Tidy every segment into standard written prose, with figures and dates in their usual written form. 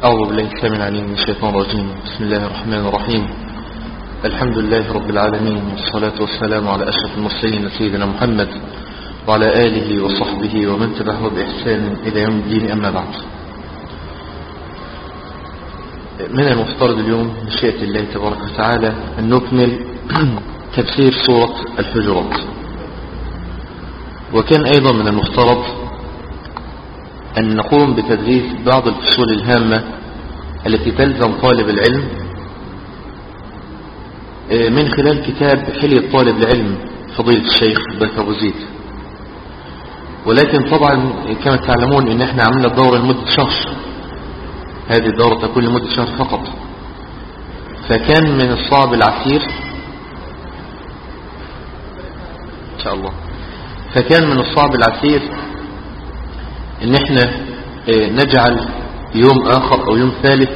أعوذ بالله السميع العليم من الشيطان الرجيم. بسم الله الرحمن الرحيم. الحمد لله رب العالمين، والصلاة والسلام على أشرف المرسلين سيدنا محمد وعلى آله وصحبه ومن تبعه بإحسان إلى يوم الدين. أما بعد، من المفترض اليوم بمشيئة الله تبارك وتعالى أن نكمل تفسير سورة الحجرات، وكان أيضا من المفترض أن نقوم بتدريس بعض الفصول الهامة التي تلزم طالب العلم من خلال كتاب حلية طالب العلم فضيلة الشيخ بكر أبو زيد. ولكن طبعا كما تعلمون ان احنا عملنا الدورة لمدة شهر، هذه الدورة تكون لمدة شهر فقط، فكان من الصعب العسير ان شاء الله فكان من الصعب العسير ان احنا نجعل يوم اخر او يوم ثالث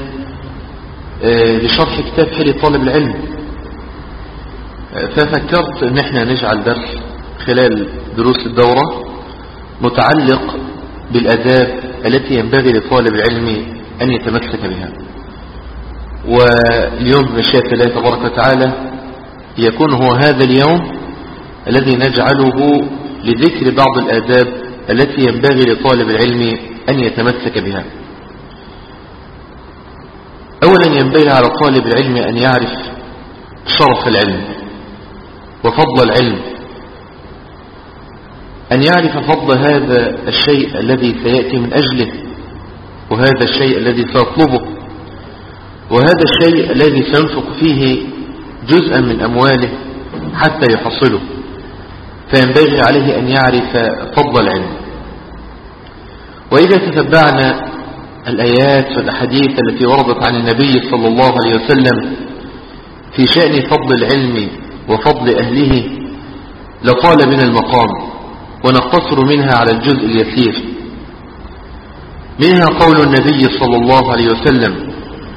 لشرح كتاب حلية طالب العلم. ففكرت ان احنا نجعل درس خلال دروس الدورة متعلق بالآداب التي ينبغي لطالب العلم أن يتمسك بها. واليوم بمشيئة الله تبارك وتعالى يكون هو هذا اليوم الذي نجعله لذكر بعض الآداب التي ينبغي لطالب العلم أن يتمسك بها. أولا ينبغي على طالب العلم أن يعرف شرف العلم وفضل العلم، أن يعرف فضل هذا الشيء الذي سيأتي من أجله، وهذا الشيء الذي سيطلبه، وهذا الشيء الذي سينفق فيه جزءا من أمواله حتى يحصله. فينبغي عليه أن يعرف فضل العلم. وإذا تتبعنا الآيات والأحاديث التي وردت عن النبي صلى الله عليه وسلم في شأن فضل العلم وفضل أهله لطال بنا المقام، ونقتصر منها على الجزء اليسير. منها قول النبي صلى الله عليه وسلم: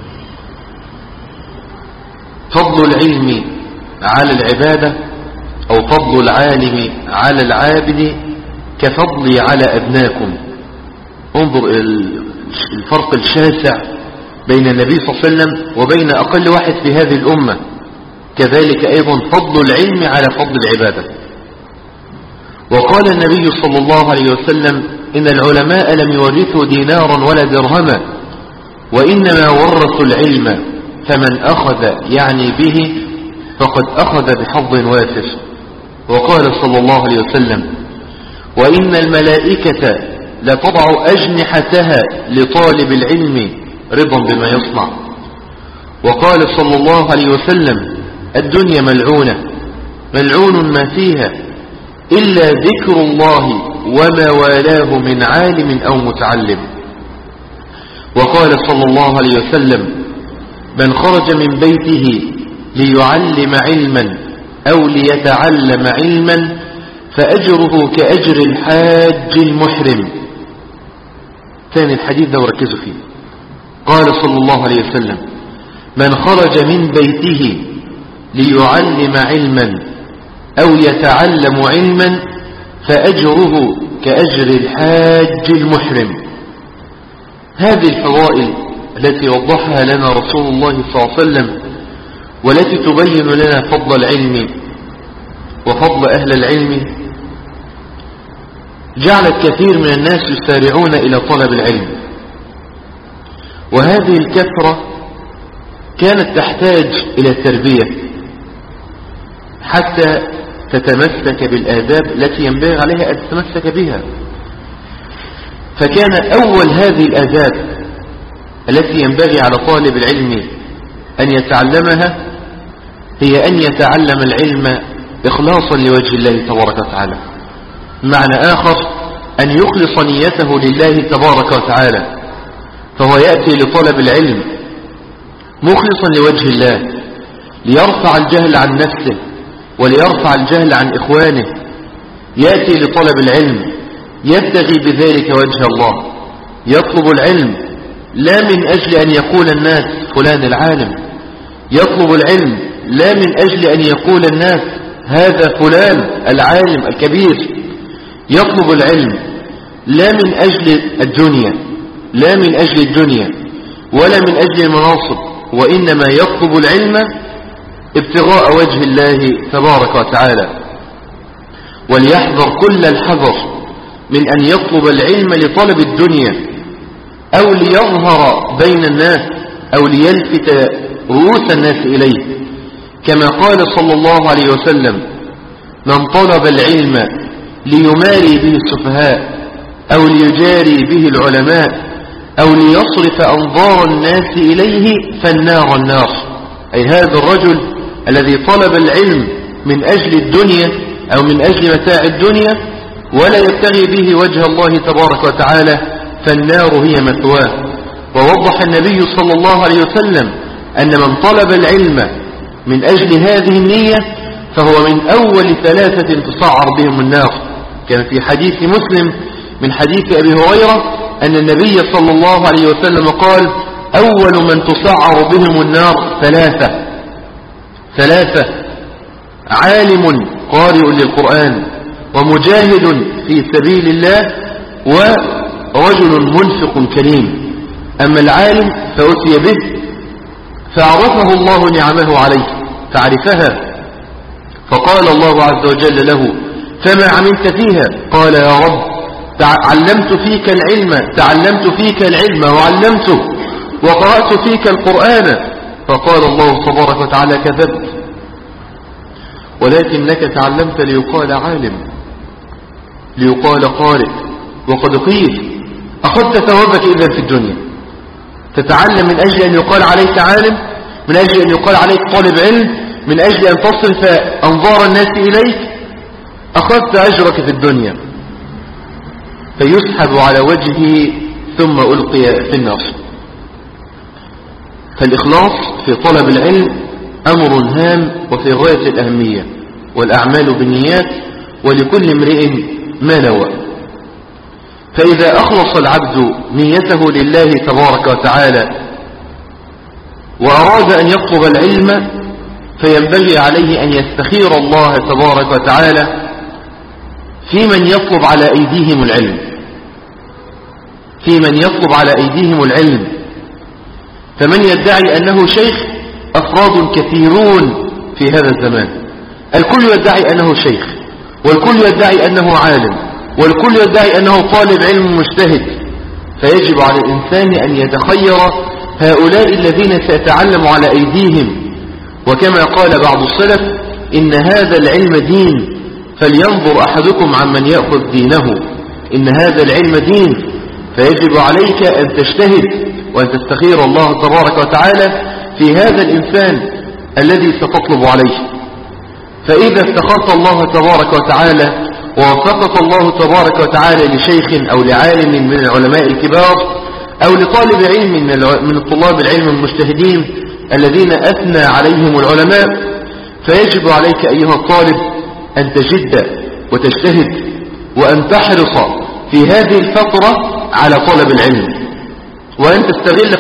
فضل العلم على العبادة أو فضل العالم على العابد كفضلي على أبناكم. انظر الفرق الشاسع بين النبي صلى الله عليه وسلم وبين أقل واحد في هذه الأمة. كذلك أيضا فضل العلم على فضل العبادة. وقال النبي صلى الله عليه وسلم: إن العلماء لم يورثوا دينارا ولا درهما، وإنما ورثوا العلم، فمن أخذ يعني به فقد أخذ بحظ وافر. وقال صلى الله عليه وسلم: وإن الملائكة لتضع أجنحتها لطالب العلم رضا بما يصنع. وقال صلى الله عليه وسلم: الدنيا ملعونة، ملعون ما فيها إلا ذكر الله وما والاه من عالم أو متعلم. وقال صلى الله عليه وسلم: من خرج من بيته ليعلم علما أو ليتعلم علما فأجره كأجر الحاج المحرم. ثاني الحديث ده وركزوا فيه. قال صلى الله عليه وسلم: من خرج من بيته ليعلم علما أو يتعلم علما فأجره كأجر الحاج المحرم. هذه الفضائل التي وضحها لنا رسول الله صلى الله عليه وسلم، والتي تبين لنا فضل العلم وفضل أهل العلم، جعلت كثير من الناس يسارعون إلى طلب العلم. وهذه الكثرة كانت تحتاج إلى التربية حتى تتمسك بالآداب التي ينبغي عليها أن تتمسك بها. فكان أول هذه الآداب التي ينبغي على طالب العلم أن يتعلمها هي أن يتعلم العلم إخلاصا لوجه الله تبارك وتعالى. معنى آخر أن يخلص نيته لله تبارك وتعالى. فهو يأتي لطلب العلم مخلصا لوجه الله، ليرفع الجهل عن نفسه وليرفع الجهل عن إخوانه. يأتي لطلب العلم يبتغي بذلك وجه الله، يطلب العلم لا من أجل أن يقول الناس فلان العالم، يطلب العلم لا من أجل أن يقول الناس هذا فلان العالم الكبير. يطلب العلم لا من أجل الدنيا، لا من أجل الدنيا، ولا من أجل المناصب، وإنما يطلب العلم ابتغاء وجه الله تبارك وتعالى. وليحذر كل الحذر من أن يطلب العلم لطلب الدنيا أو ليظهر بين الناس أو ليلفت رؤوس الناس إليه، كما قال صلى الله عليه وسلم: من طلب العلم ليماري به السفهاء أو ليجاري به العلماء أو ليصرف أنظار الناس إليه فالنار النار. أي هذا الرجل الذي طلب العلم من أجل الدنيا أو من أجل متاع الدنيا ولا يبتغي به وجه الله تبارك وتعالى فالنار هي مثواه. ووضح النبي صلى الله عليه وسلم أن من طلب العلم من أجل هذه النية فهو من أول 3 تسعر بهم النار، كان في حديث مسلم من حديث أبي هريرة أن النبي صلى الله عليه وسلم قال: أول من تسعر بهم النار 3: عالم قارئ للقرآن، ومجاهد في سبيل الله، ورجل منفق كريم. أما العالم فأتي به فعرفه الله نعمه عليه فعرفها، فقال الله عز وجل له: فما عملت فيها؟ قال: يا رب تعلمت فيك العلم وعلمته، وقرأت فيك القرآن. فقال الله تبارك وتعالى: كذبت، ولكنك تعلمت ليقال عالم، ليقال قارئ، وقد قيل أخذت ثوابك إذن في الدنيا. تتعلم من أجل أن يقال عليك عالم، من أجل أن يقال عليك طالب علم، من أجل أن تصرف أنظار الناس إليك، أخذت أجرك في الدنيا، فيسحب على وجهه ثم ألقي في النار. فالإخلاص في طلب العلم أمر هام وفي غاية الأهمية، والأعمال بالنيات ولكل امرئ ما نوى. فإذا أخلص العبد نيته لله تبارك وتعالى وأراد أن يطلب العلم فينبغي عليه أن يستخير الله تبارك وتعالى في من يطلب على أيديهم العلم، فمن يدعي أنه شيخ أفراد كثيرون في هذا الزمان، الكل يدعي أنه شيخ، والكل يدعي أنه عالم، والكل يدعي أنه طالب علم مجتهد. فيجب على الإنسان أن يتخير هؤلاء الذين سيتعلم على أيديهم، وكما قال بعض السلف: إن هذا العلم دين، فلينظر أحدكم عمن يأخذ دينه. إن هذا العلم دين، فيجب عليك أن تجتهد وأن تستخير الله تبارك وتعالى في هذا الإنسان الذي ستطلب عليه. فإذا استخرت الله تبارك وتعالى ووفقك الله تبارك وتعالى لشيخ أو لعالم من العلماء الكبار أو لطالب علم من الطلاب العلم المجتهدين الذين أثنى عليهم العلماء، فيجب عليك أيها الطالب أن تجد وتجتهد وأن تحرص في هذه الفترة على طلب العلم، وأن تستغل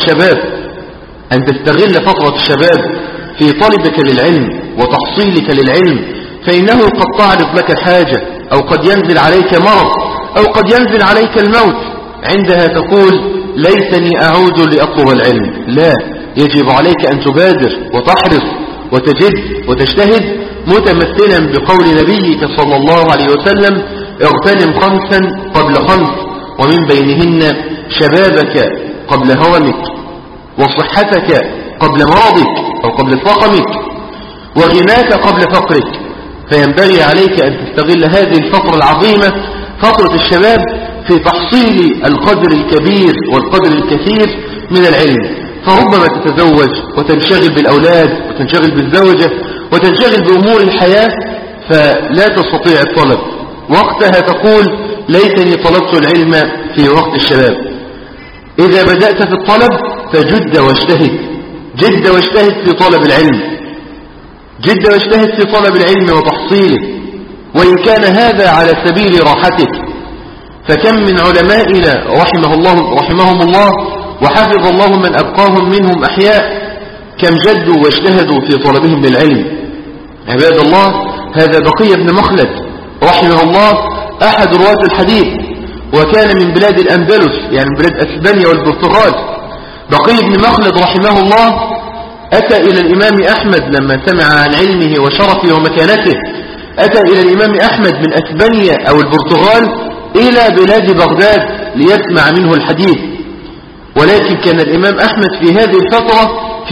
فترة الشباب في طلبك للعلم وتحصيلك للعلم، فإنه قد تعرض لك حاجة أو قد ينزل عليك مرض أو قد ينزل عليك الموت، عندها تقول: ليتني أعود لأطلب العلم. لا، يجب عليك أن تبادر وتحرص وتجد وتجتهد، متمثلا بقول نبيك صلى الله عليه وسلم: اغتنم 5 قبل 5، ومن بينهن شبابك قبل هرمك، وصحتك قبل مرضك أو قبل سقمك، وغناك قبل فقرك. فينبغي عليك أن تستغل هذه الفترة العظيمة، فترة الشباب، في تحصيل القدر الكبير والقدر الكثير من العلم. فربما تتزوج وتنشغل بالأولاد وتنشغل بالزوجة وتنشغل بأمور الحياة فلا تستطيع الطلب، وقتها تقول: ليتني طلبت العلم في وقت الشباب. إذا بدأت في الطلب فجد واجتهد، جد واجتهد في طلب العلم، جد واجتهد في طلب العلم وتحصيله، وإن كان هذا على سبيل راحتك. فكم من علمائنا رحمهم الله وحفظ الله من أبقاهم منهم أحياء، كم جدوا واجتهدوا في طلبهم للعلم. عباد الله، هذا بقية بن مخلد رحمه الله أحد رواة الحديث، وكان من بلاد الأندلس، يعني من بلاد أسبانيا والبرتغال، بقي بن مخلد رحمه الله أتى إلى الإمام أحمد لما سمع عن علمه وشرفه ومكانته، أتى إلى الإمام أحمد من أسبانيا أو البرتغال إلى بلاد بغداد ليسمع منه الحديث. ولكن كان الإمام أحمد في هذه الفترة في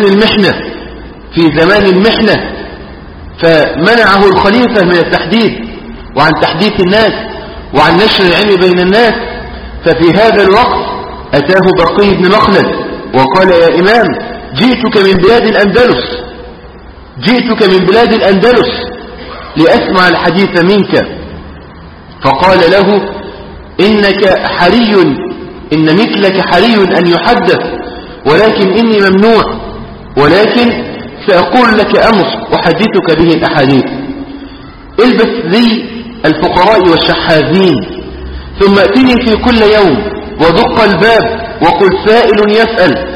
زمان المحنة فمنعه الخليفة من التحديث وعن تحديث الناس وعن نشر العلم بين الناس. ففي هذا الوقت أتاه بقي بن مخلد وقال: يا إمام، جئتك من بلاد الأندلس لأسمع الحديث منك. فقال له: إن مثلك حري أن يحدث، ولكن إني ممنوع، ولكن سأقول لك أمر أحدثك به الأحاديث. البس لي الفقراء والشحاذين، ثم أتني في كل يوم ودق الباب وقل سائل يسأل،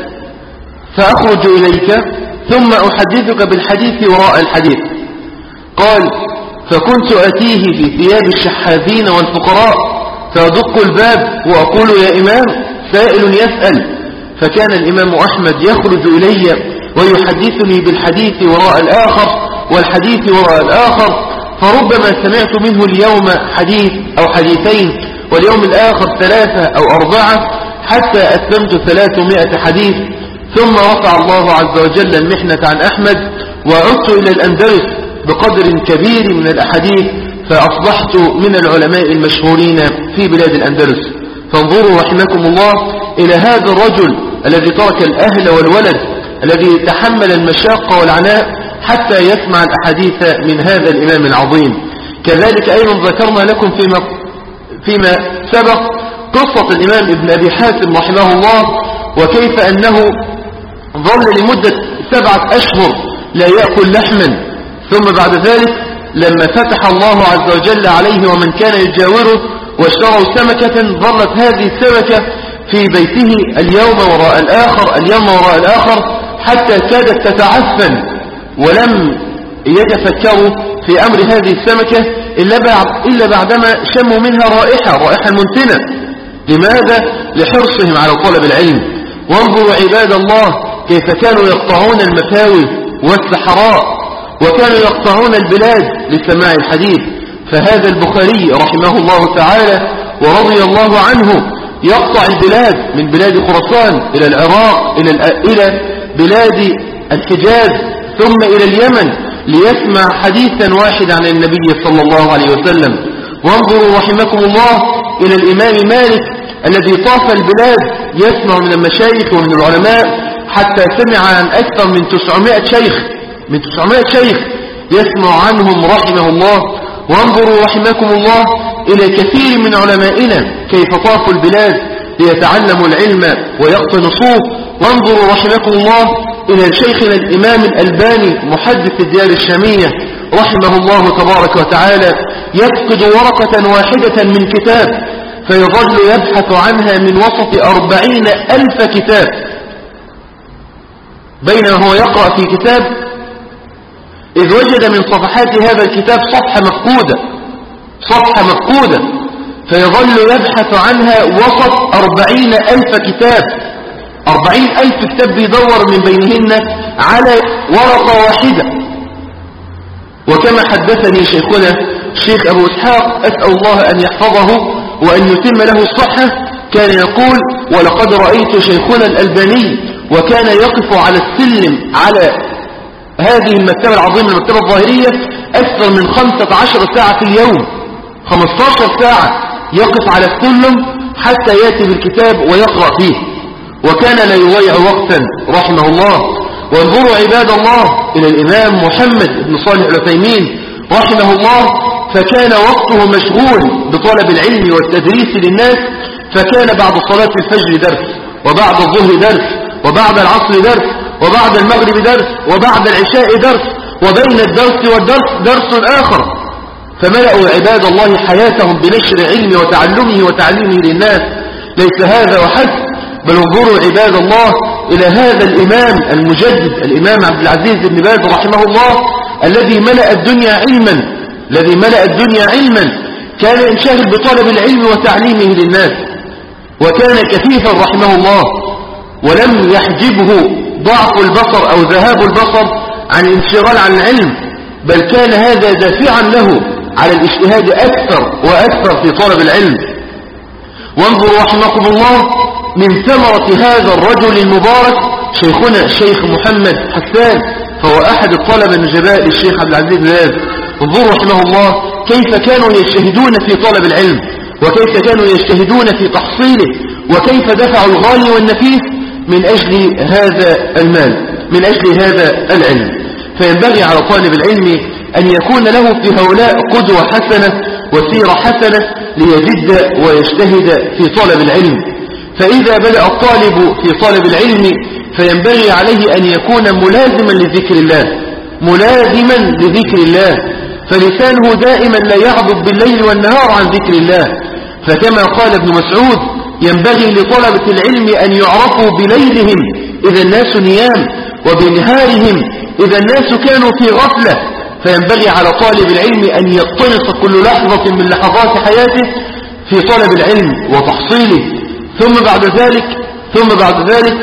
فأخرج إليك ثم أحدثك بالحديث وراء الحديث. قال: فكنت أتيه في ثياب الشحاذين والفقراء فأدق الباب وأقول: يا إمام، سائل يسأل. فكان الإمام أحمد يخرج إلي ويحدثني بالحديث وراء الآخر والحديث وراء الآخر، فربما سمعت منه اليوم حديث أو حديثين واليوم الآخر 3 أو 4 حتى أتممت 300 حديث. ثم رفع الله عز وجل المحنة عن أحمد وعدت إلى الأندلس بقدر كبير من الأحاديث، فأصبحت من العلماء المشهورين في بلاد الأندلس. فانظروا رحمكم الله إلى هذا الرجل الذي ترك الأهل والولد، الذي تحمل المشاق والعناء حتى يسمع الأحاديث من هذا الإمام العظيم. كذلك أيضا ذكرنا لكم فيما سبق قصة الإمام ابن أبي حاتم رحمه الله، وكيف أنه ظل لمدة 7 أشهر لا يأكل لحما، ثم بعد ذلك لما فتح الله عز وجل عليه ومن كان يجاوره واشتروا سمكة، ظلت هذه السمكة في بيته اليوم وراء الآخر حتى كادت تتعفن، ولم يتفكروا في أمر هذه السمكة إلا بعدما شموا منها رائحة منتنة. لماذا؟ لحرصهم على طلب العلم. وانظروا عباد الله كيف كانوا يقطعون المفاوي والصحراء، وكانوا يقطعون البلاد لسماع الحديث. فهذا البخاري رحمه الله تعالى ورضي الله عنه يقطع البلاد من بلاد خراسان إلى العراق إلى بلاد الحجاز ثم إلى اليمن ليسمع حديثا واحدا عن النبي صلى الله عليه وسلم. وانظروا رحمكم الله إلى الإمام مالك الذي طاف البلاد يسمع من المشايخ ومن العلماء حتى سمع عن أكثر من 900 شيخ يسمع عنهم رحمه الله. وانظروا رحمكم الله إلى كثير من علمائنا كيف طافوا البلاد ليتعلموا العلم ويقتنصوه. وانظروا رحمكم الله إلى شيخنا الإمام الألباني محدث الديار الشامية رحمه الله تبارك وتعالى، يفقد ورقة واحدة من كتاب فيظل يبحث عنها من وسط 40,000 كتاب، بينما هو يقرأ في كتاب إذ وجد من صفحات هذا الكتاب صفحة مفقودة فيظل يبحث عنها وسط 40,000 كتاب. 40,000 كتاب بيدور من بينهن على ورقة واحدة. وكما حدثني شيخنا الشيخ أبو إسحاق أسأل الله أن يحفظه وأن يتم له الصحة، كان يقول: ولقد رأيت شيخنا الألباني وكان يقف على السلم على هذه المكتبة العظيمة المكتبة الظاهرية أكثر من 15 ساعة في اليوم، 15 ساعة يقف على السلم حتى يأتي بالكتاب ويقرأ فيه، وكان لا يضيع وقتا رحمه الله. وانظروا عباد الله إلى الإمام محمد بن صالح العثيمين رحمه الله، فكان وقته مشغول بطلب العلم والتدريس للناس، فكان بعد صلاة الفجر درس، وبعد الظهر درس، وبعد العصر درس، وبعد المغرب درس، وبعد العشاء درس، وبين الدرس والدرس درس آخر. فملأوا عباد الله حياتهم بنشر علم وتعلمه وتعليمه للناس. ليس هذا وحسب، بل انظروا عباد الله إلى هذا الإمام المجدد الإمام عبد العزيز بن باز رحمه الله الذي ملأ الدنيا علما، كان ينشغل بطلب العلم وتعليمه للناس، وكان كفيفا رحمه الله. ولم يحجبه ضعف البصر أو ذهاب البصر عن الانشغال عن العلم، بل كان هذا دافعا له على الاجتهاد أكثر وأكثر في طلب العلم. وانظروا رحمكم الله من ثمرة هذا الرجل المبارك شيخنا الشيخ محمد حسان، فهو أحد الطلبة النجباء للشيخ عبد العزيز بن باز. انظروا رحمه الله كيف كانوا يجتهدون في طلب العلم، وكيف كانوا يجتهدون في تحصيله، وكيف دفعوا الغالي والنفيس من أجل هذا المال، من أجل هذا العلم. فينبغي على طالب العلم أن يكون له في هؤلاء قدوة حسنة وسيرة حسنة ليجد ويجتهد في طلب العلم. فإذا بدأ الطالب في طلب العلم فينبغي عليه أن يكون ملازما لذكر الله، ملازما لذكر الله، فلسانه دائما لا يعضب بالليل والنهار عن ذكر الله. فكما قال ابن مسعود ينبغي لطلبة العلم أن يعرفوا بليلهم إذا الناس نيام، وبنهارهم إذا الناس كانوا في غفلة. فينبغي على طالب العلم أن يقتنص كل لحظة من لحظات حياته في طلب العلم وتحصيله، ثم بعد ذلك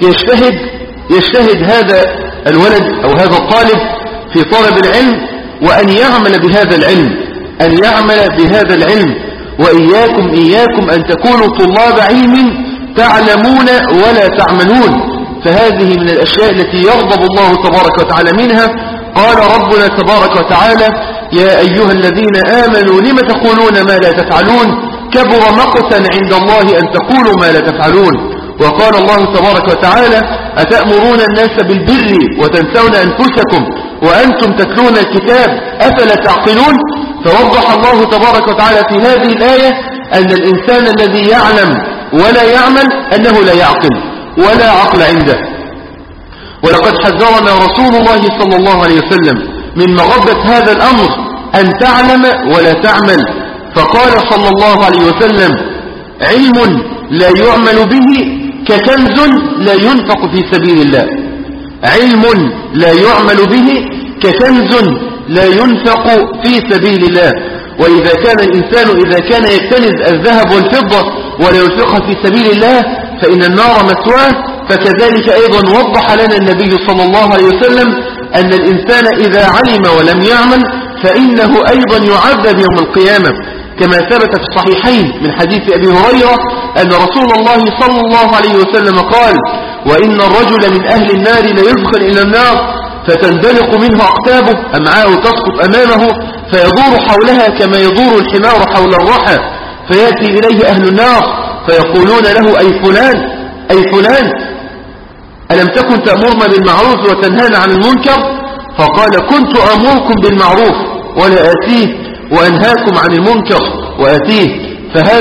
يجتهد هذا الولد أو هذا الطالب في طلب العلم، وأن يعمل بهذا العلم، أن يعمل بهذا العلم. وإياكم أن تكونوا طلاب علم تعلمون ولا تعملون، فهذه من الأشياء التي يغضب الله تبارك وتعالى منها. قال ربنا تبارك وتعالى: يا أيها الذين آمنوا لم تقولون ما لا تفعلون، كبر مقتا عند الله أن تقولوا ما لا تفعلون. وقال الله تبارك وتعالى: أتأمرون الناس بالبر وتنسون أنفسكم وأنتم تتلون الكتاب أفلا تعقلون. فوضح الله تبارك وتعالى في هذه الآية أن الإنسان الذي يعلم ولا يعمل أنه لا يعقل ولا عقل عنده. ولقد حذرنا رسول الله صلى الله عليه وسلم من مغبة هذا الأمر، أن تعلم ولا تعمل. فقال صلى الله عليه وسلم: علم لا يعمل به ككنز لا ينفق في سبيل الله. علم لا يعمل به ككنز لا ينفق في سبيل الله. وإذا كان الإنسان إذا كان يكتنز الذهب والفضة ولا ينفقها في سبيل الله فإن النار مثواه. فكذلك أيضا وضح لنا النبي صلى الله عليه وسلم أن الإنسان إذا علم ولم يعمل فإنه أيضا يعذب يوم القيامة، كما ثبت في الصحيحين من حديث أبي هريرة أن رسول الله صلى الله عليه وسلم قال: وإن الرجل من أهل النار ليدخل إلى النار فتندلق منه أقتابه، أمعاءه تسقط أمامه فيدور حولها كما يدور الحمار حول الرحى، فيأتي إليه أهل النار فيقولون له: أي فلان ألم تكن تأمرنا بالمعروف وتنهانا عن المنكر؟ فقال: كنت أمركم بالمعروف ولا آتيه، وأنهاكم عن المنكر وآتيه.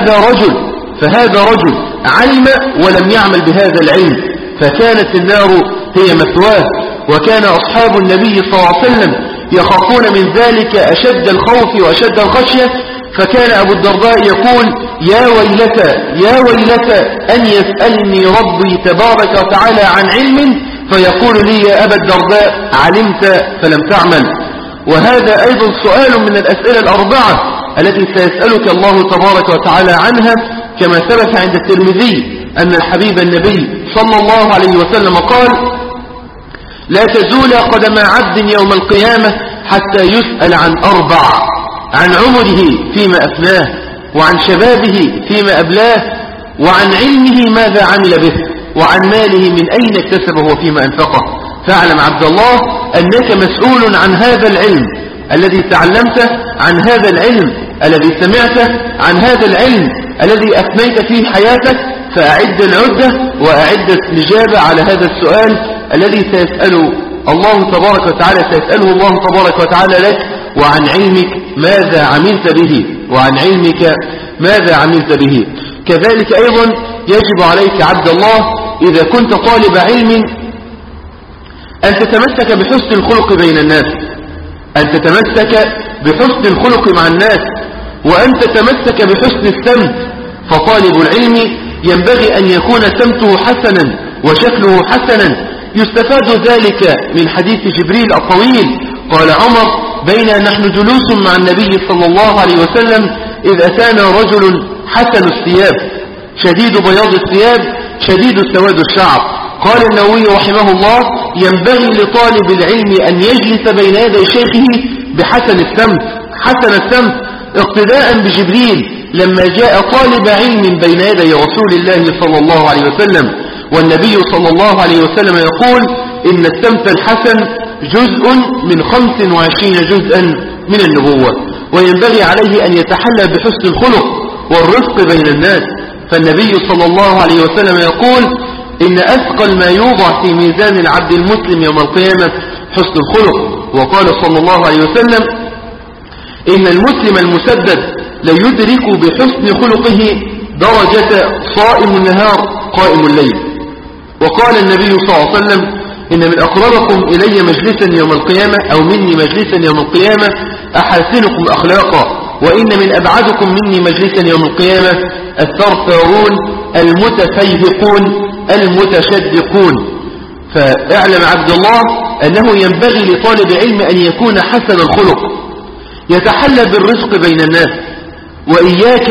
فهذا رجل علم ولم يعمل بهذا العلم، فكانت النار هي مثواه. وكان أصحاب النبي صلى الله عليه وسلم يخافون من ذلك أشد الخوف وأشد الخشية. فكان أبو الدرداء يقول: يا ويلتى أن يسألني ربي تبارك وتعالى عن علم فيقول لي: يا أبا الدرداء علمت فلم تعمل. وهذا أيضا سؤال من الأسئلة الأربعة التي سيسألك الله تبارك وتعالى عنها، كما ثبت عند الترمذي أن الحبيب النبي صلى الله عليه وسلم قال: لا تزول قدم عبد يوم القيامة حتى يسأل عن أربع: عن عمره فيما أفناه، وعن شبابه فيما أبلاه، وعن علمه ماذا عمل به، وعن ماله من أين اكتسبه وفيما أنفقه. فاعلم عبد الله أنك مسؤول عن هذا العلم الذي تعلمته، عن هذا العلم الذي سمعته، عن هذا العلم الذي أفنيت فيه حياتك. فأعد العدة وأعد الإجابة على هذا السؤال الذي سيسأله الله تبارك وتعالى لك: وعن علمك ماذا عملت به. كذلك أيضا يجب عليك عبد الله إذا كنت طالب علم أن تتمسك بحسن الخلق بين الناس، أن تتمسك بحسن الخلق مع الناس، وأن تتمسك بحسن السمت. فطالب العلم ينبغي أن يكون سمته حسنا وشكله حسنا. يستفاد ذلك من حديث جبريل الطويل. قال عمر: بين نحن جلوس مع النبي صلى الله عليه وسلم إذ أتانا رجل حسن الثياب، شديد بياض الثياب، شديد سواد الشعر، قال النووي رحمه الله: ينبغي لطالب العلم أن يجلس بين يدي شيخه بحسن السمت، حسن السمت اقتداء بجبريل لما جاء طالب علم بين يدي رسول الله صلى الله عليه وسلم، والنبي صلى الله عليه وسلم يقول: إن السمت الحسن جزء من 25 جزءا من النبوة. وينبغي عليه أن يتحلى بحسن الخلق والرفق بين الناس، فالنبي صلى الله عليه وسلم يقول: إن أثقل ما يوضع في ميزان العبد المسلم يوم القيامة حسن الخلق. وقال صلى الله عليه وسلم: إن المسلم المسدد ليدرك بحسن خلقه درجة صائم النهار قائم الليل. وقال النبي صلى الله عليه وسلم: إن من أقربكم إلي مجلسا يوم القيامة أو مني مجلسا يوم القيامة أحاسنكم أخلاقا، وإن من أبعدكم مني مجلسا يوم القيامة الثرثارون المتفيهقون المتشدقون. فاعلم عبد الله أنه ينبغي لطالب علم أن يكون حسن الخلق، يتحلى بالرزق بين الناس، وإياك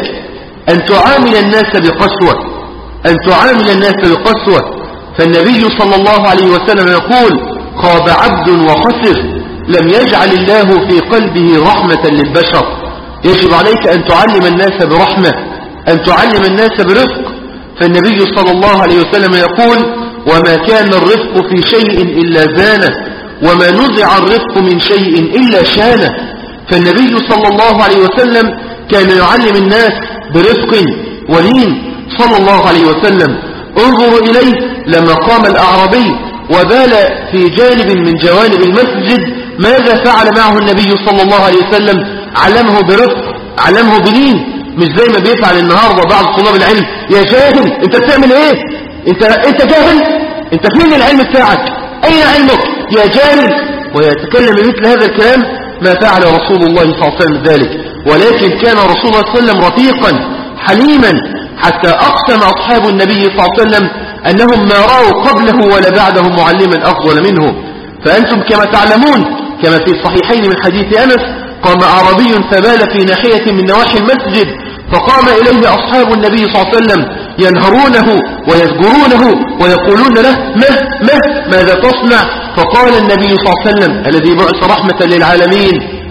أن تعامل الناس بقسوة، أن تعامل الناس بقسوة. فالنبي صلى الله عليه وسلم يقول: خاب عبد وخسر لم يجعل الله في قلبه رحمة للبشر. يجب عليك أن تعلم الناس برحمة، أن تعلم الناس برفق. فالنبي صلى الله عليه وسلم يقول: وما كان الرفق في شيء إلا زانه، وما نزع الرفق من شيء إلا شانه. فالنبي صلى الله عليه وسلم كان يعلم الناس برفق ولين صلى الله عليه وسلم. انظروا إليه لما قام الأعرابي وبال في جانب من جوانب المسجد، ماذا فعل معه النبي صلى الله عليه وسلم؟ علمه برفق، علمه بلين، مش زي ما بيفعل النهارده بعض طلاب العلم: يا جاهل انت بتعمل ايه؟ انت جاهل؟ انت فين العلم بتاعك؟ اين علمك يا جاهل؟ ويتكلم بمثل هذا الكلام. ما فعل رسول الله صلى الله عليه وسلم ذلك، ولكن كان رسول الله صلى الله عليه وسلم رفيقا حليما، حتى أقسم أصحاب النبي صلى الله عليه وسلم أنهم ما رأوا قبله ولا بعده معلما أفضل منه. فأنتم كما تعلمون كما في الصحيحين من حديث أنس: قام أعرابي فبال في ناحية من نواحي المسجد، فقام إليه أصحاب النبي صلى الله عليه وسلم ينهرونه ويذكرونه ويقولون له: ماذا تصنع؟ فقال النبي صلى الله عليه وسلم الذي بعث رحمة للعالمين: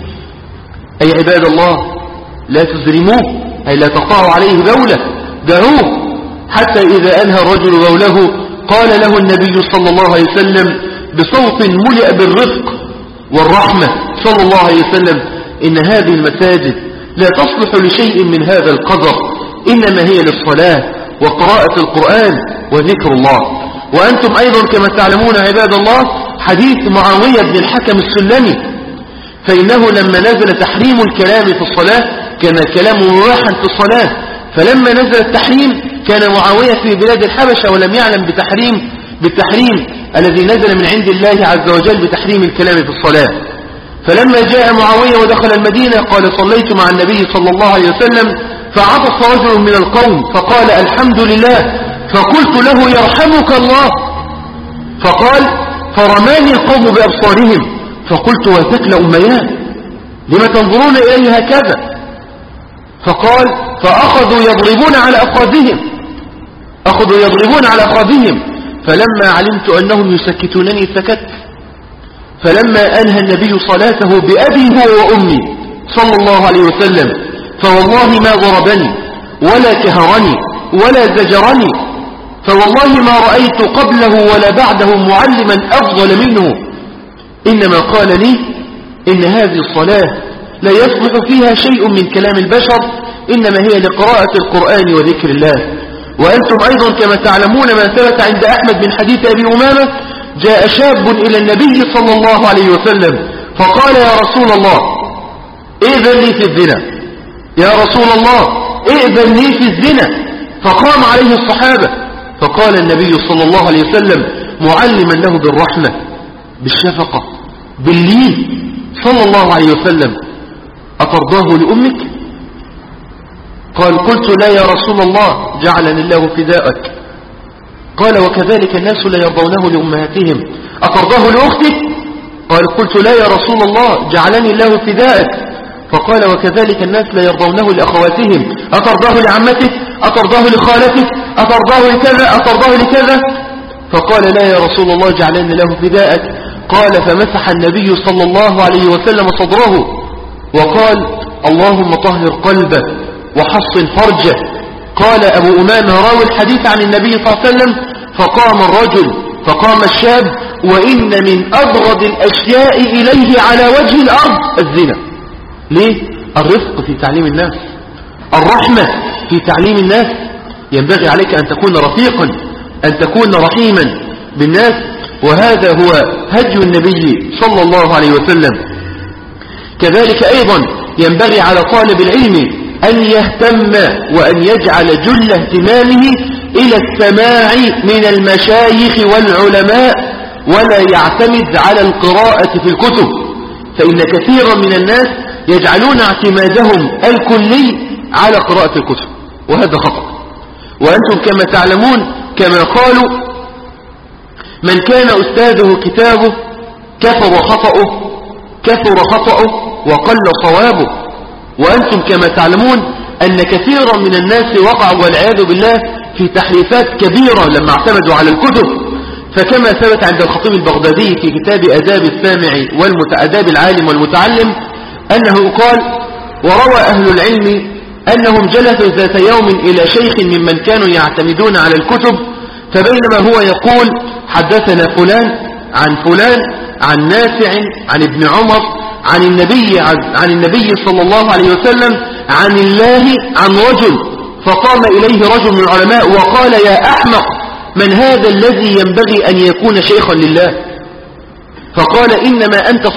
أي عباد الله لا تزرموه، أي لا تقعوا عليه بولة، دعوه. حتى إذا أنهى الرجل بوله قال له النبي صلى الله عليه وسلم بصوت ملئ بالرفق والرحمة صلى الله عليه وسلم: إن هذه المساجد لا تصلح لشيء من هذا القدر، إنما هي للصلاة وقراءة القرآن وذكر الله. وأنتم أيضا كما تعلمون عباد الله حديث معاوية بن الحكم السلمي، فإنه لما نزل تحريم الكلام في الصلاة كان الكلام مباحا في الصلاة، فلما نزل التحريم كان معاوية في بلاد الحبشة ولم يعلم بالتحريم الذي نزل من عند الله عز وجل بتحريم الكلام في الصلاة. فلما جاء معاوية ودخل المدينة قال: صليت مع النبي صلى الله عليه وسلم فعطس رجل من القوم فقال: الحمد لله. فقلت له: يرحمك الله. فقال: فرماني القوم بأبصارهم، فقلت: وتكل أميان لما تنظرون إليه هكذا؟ فقال: فأخذوا يضربون على أخذهم، فلما علمت أنهم يسكتونني سكت. فلما أنهى النبي صلاته بأبي هو وأمي صلى الله عليه وسلم، فوالله ما ضربني ولا كهرني ولا زجرني، فوالله ما رأيت قبله ولا بعده معلما أفضل منه، إنما قال لي: إن هذه الصلاة لا يصلح فيها شيء من كلام البشر، إنما هي لقراءة القرآن وذكر الله. وأنتم أيضا كما تعلمون ما ثبت عند أحمد من حديث أبي أمامة: جاء شاب إلى النبي صلى الله عليه وسلم فقال: يا رسول الله ائذن لي في الزنا، يا رسول الله ائذن لي في الزنا. فقام عليه الصحابة، فقال النبي صلى الله عليه وسلم معلما له بالرحمة بالشفقة باللين صلى الله عليه وسلم: أترضاه لأمك؟ قال: قلت: لا يا رسول الله، جعلني الله فداءك. قال: وكذلك الناس لا يرضونه لأمهاتهم، أترضاه لأختك؟ قال: قلت: لا يا رسول الله، جعلني الله فداءك. فقال: وكذلك الناس لا يرضونه لأخواتهم، أترضاه لعمتك؟ أترضاه لخالتك؟ أترضاه لكذا؟ أترضاه لكذا؟ فقال لا يا رسول الله جعلن له فداءك. قال فمسح النبي صلى الله عليه وسلم صدره وقال اللهم طهر قلبه وحصن فرجه. قال أبو أمامة راوي الحديث عن النبي صلى الله عليه وسلم فقام الشاب وإن من أبغض الأشياء إليه على وجه الأرض الزنا. ليه؟ الرفق في تعليم الناس، الرحمة في تعليم الناس. ينبغي عليك أن تكون رفيقا، أن تكون رحيما بالناس، وهذا هو هدي النبي صلى الله عليه وسلم. كذلك أيضا ينبغي على طالب العلم أن يهتم وأن يجعل جل اهتمامه إلى السماع من المشايخ والعلماء، ولا يعتمد على القراءة في الكتب، فإن كثيرا من الناس يجعلون اعتمادهم الكلي على قراءة الكتب، وهذا خطأ. وأنتم كما تعلمون كما قالوا من كان أستاذه كتابه كثر خطأه وقل صوابه. وأنتم كما تعلمون أن كثيرا من الناس وقعوا والعياذ بالله في تحريفات كبيرة لما اعتمدوا على الكتب. فكما ثبت عند الخطيب البغدادي في كتاب آداب السامع آداب العالم والمتعلم أنه قال وروى أهل العلم أنهم جلسوا ذات يوم إلى شيخ ممن كانوا يعتمدون على الكتب، فبينما هو يقول حدثنا فلان عن نافع عن ابن عمر عن النبي صلى الله عليه وسلم عن الله عن رجل، فقام إليه رجل من العلماء وقال يا أحمق من هذا الذي ينبغي أن يكون شيخا لله؟ فقال إنما أنت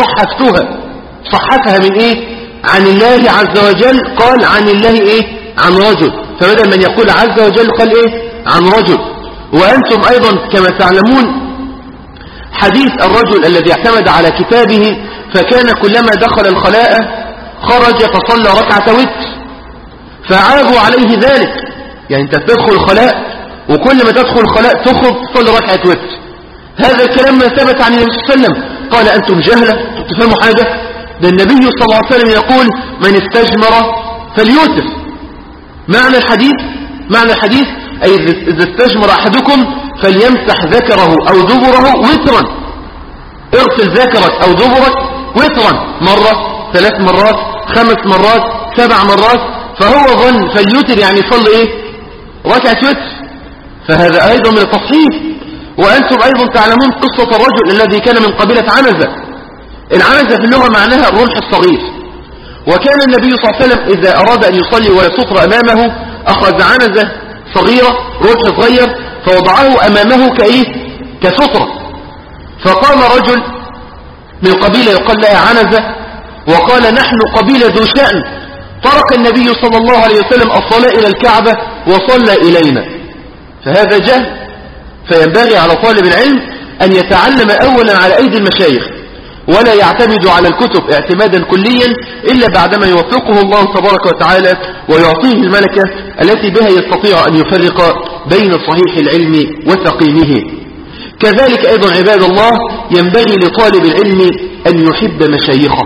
صحتها من إيه؟ عن الله عز وجل. قال عن الله إيه؟ عن رجل، فبدل من يقول عز وجل قال إيه؟ عن رجل. وأنتم أيضا كما تعلمون حديث الرجل الذي اعتمد على كتابه فكان كلما دخل الخلاء خرج فصلى ركعة وتر، فعابوا عليه ذلك. يعني انت تدخل الخلاء وكل ما تدخل الخلاء تخرج تصلي ركعة وتر. هذا الكلام ما ثبت عن النبي صلى الله عليه وسلم. قال أنتم جهلة تفهموا حاجة؟ ده النبي صلى الله عليه وسلم يقول من استجمر فليوتر. معنى الحديث أي إذا استجمر أحدكم فليمسح ذكره أو دبره وترا. اغسل ذكرك أو دبرك وترا، مرة 3 مرات 5 مرات 7 مرات. فهو ظن فليوتر يعني يصلي إيه؟ ركعة وتر. فهذا أيضا من التصحيف. وأنتم أيضا تعلمون قصة الرجل الذي كان من قبيلة عنزة. العنزة في اللغة معناها الرمح الصغير. وكان النبي صلى الله عليه وسلم إذا أراد أن يصلي ولا ستر أمامه أخذ عنزة صغيرة رمح صغير فوضعه أمامه كسترة. فقام رجل من قبيلة يقال لها عنزة وقال نحن قبيلة ذو شأن، ترك النبي صلى الله عليه وسلم الصلاة إلى الكعبة وصلى إلينا. فهذا جهل. فينبغي على طالب العلم أن يتعلم أولا على أيدي المشايخ، ولا يعتمد على الكتب اعتمادا كليا إلا بعدما يوفقه الله تبارك وتعالى ويعطيه الملكة التي بها يستطيع أن يفرق بين صحيح العلم وسقيمه. كذلك أيضا عباد الله ينبغي لطالب العلم أن يحب مشايخه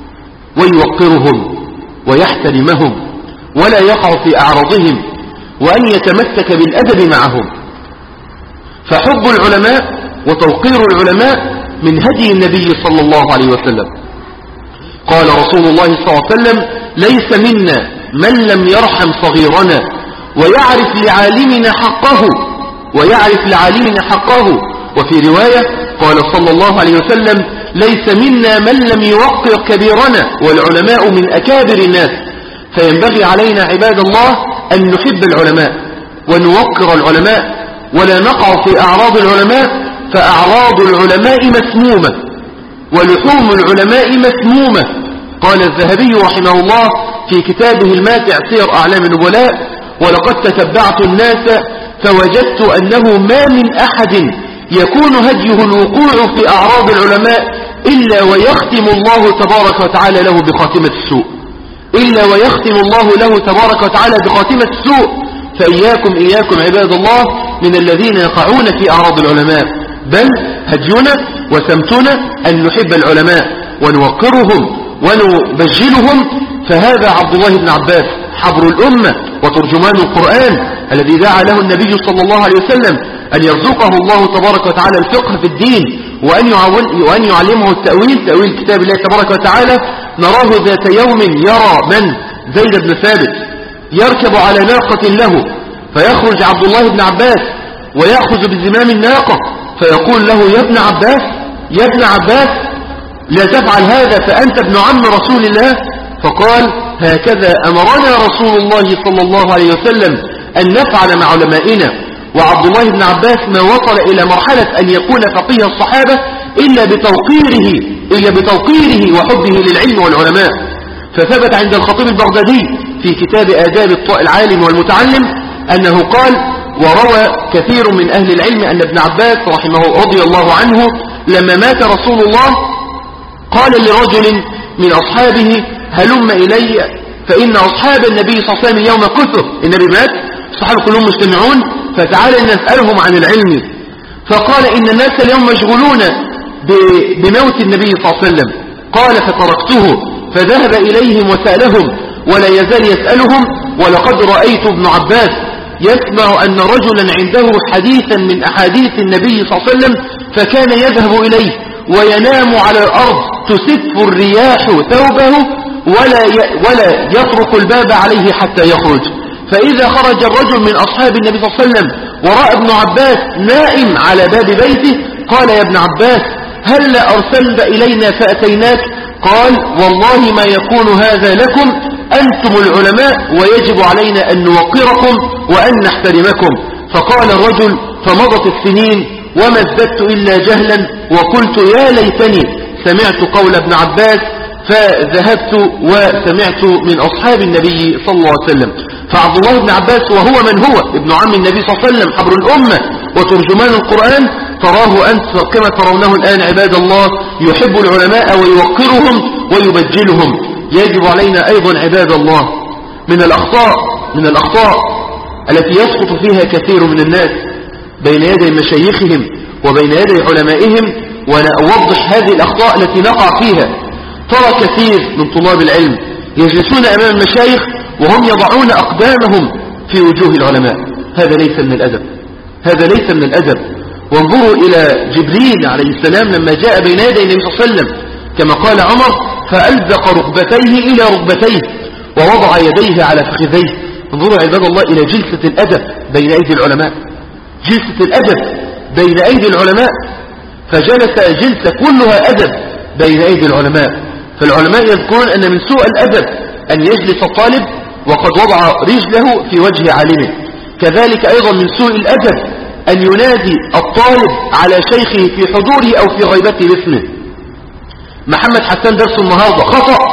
ويوقرهم ويحترمهم ولا يقع في أعراضهم، وأن يتمسك بالأدب معهم. فحب العلماء وتوقير العلماء من هدي النبي صلى الله عليه وسلم. قال رسول الله صلى الله عليه وسلم ليس منا من لم يرحم صغيرنا ويعرف لعالمنا حقه. وفي رواية قال صلى الله عليه وسلم ليس منا من لم يوقر كبيرنا، والعلماء من أكابر الناس. فينبغي علينا عباد الله أن نحب العلماء ونوقر العلماء ولا نقع في أعراض العلماء، فأعراض العلماء مسمومة ولحوم العلماء مسمومة. قال الذهبي رحمه الله في كتابه الماتع سير أعلام النبلاء ولقد تتبعت الناس فوجدت أنه ما من أحد يكون هديه الوقوع في أعراض العلماء إلا ويختم الله تبارك وتعالى له بخاتمة السوء. فإياكم عباد الله من الذين يقعون في أعراض العلماء، بل هدينا وسمتنا أن نحب العلماء ونوقرهم ونبجلهم. فهذا عبد الله بن عباس حبر الأمة وترجمان القرآن الذي دعا له النبي صلى الله عليه وسلم أن يرزقه الله تبارك وتعالى الفقه في الدين وأن يعلمه التأويل، تأويل كتاب الله تبارك وتعالى. نراه ذات يوم يرى من زيد بن ثابت يركب على ناقة له، فيخرج عبد الله بن عباس ويأخذ بزمام الناقة فيقول له: يا ابن عباس، يا ابن عباس، لا تفعل هذا فأنت ابن عم رسول الله. فقال: هكذا أمرنا رسول الله صلى الله عليه وسلم أن نفعل مع علمائنا. وعبد الله بن عباس ما وصل إلى مرحلة أن يكون فقيه الصحابة إلا بتوقيره وحبه للعلم والعلماء. فثبت عند الخطيب البغدادي في كتاب آداب العالم والمتعلم أنه قال: وروى كثير من أهل العلم أن ابن عباس رضي الله عنه لما مات رسول الله قال لرجل من أصحابه: هلم إلي فإن أصحاب النبي صلى الله عليه وسلم اليوم كثر. النبي مات، الصحابة كلهم مجتمعون، فتعالى نسألهم عن العلم. فقال: إن الناس اليوم مشغولون بموت النبي صلى الله عليه وسلم. قال: فتركته فذهب إليهم وسألهم ولا يزال يسألهم. ولقد رأيت ابن عباس يسمع أن رجلا عنده حديثا من أحاديث النبي صلى الله عليه وسلم فكان يذهب إليه وينام على الأرض تسف الرياح ثوبه ولا يطرق الباب عليه حتى يخرج. فإذا خرج الرجل من أصحاب النبي صلى الله عليه وسلم ورأى ابن عباس نائم على باب بيته قال: يا ابن عباس، هل أرسلت إلينا فأتيناك؟ قال: والله ما يكون هذا لكم، أنتم العلماء ويجب علينا أن نوقركم وأن نحترمكم. فقال الرجل: فمضت السنين وما ازددت إلا جهلا، وقلت يا ليتني سمعت قول ابن عباس، فذهبت وسمعت من أصحاب النبي صلى الله عليه وسلم. فعبد الله بن عباس وهو من هو ابن عم النبي صلى الله عليه وسلم حبر الأمة وترجمان القرآن، تراه أنت كما ترونه الآن عباد الله يحب العلماء ويوقرهم ويبجلهم. يجب علينا أيضا عباد الله من الأخطاء التي يسقط فيها كثير من الناس بين يدي مشايخهم وبين يدي علمائهم، وأنا أوضح هذه الأخطاء التي نقع فيها. ترى كثير من طلاب العلم يجلسون أمام المشايخ وهم يضعون أقدامهم في وجوه العلماء. هذا ليس من الأدب. وانظروا إلى جبريل عليه السلام لما جاء بين يدي النبي صلى الله عليه وسلم كما قال عمر: فألزق ركبتيه إلى ركبتيه ووضع يديه على فخذيه. انظروا عباد الله إلى جلسة الأدب بين أيدي العلماء، فجلس جلسة كلها أدب بين أيدي العلماء. فالعلماء يذكرون أن من سوء الأدب أن يجلس الطالب وقد وضع رجله في وجه عالمه. كذلك أيضا من سوء الأدب أن ينادي الطالب على شيخه في حضوره أو في غيبته باسمه. محمد حسان درس النهارده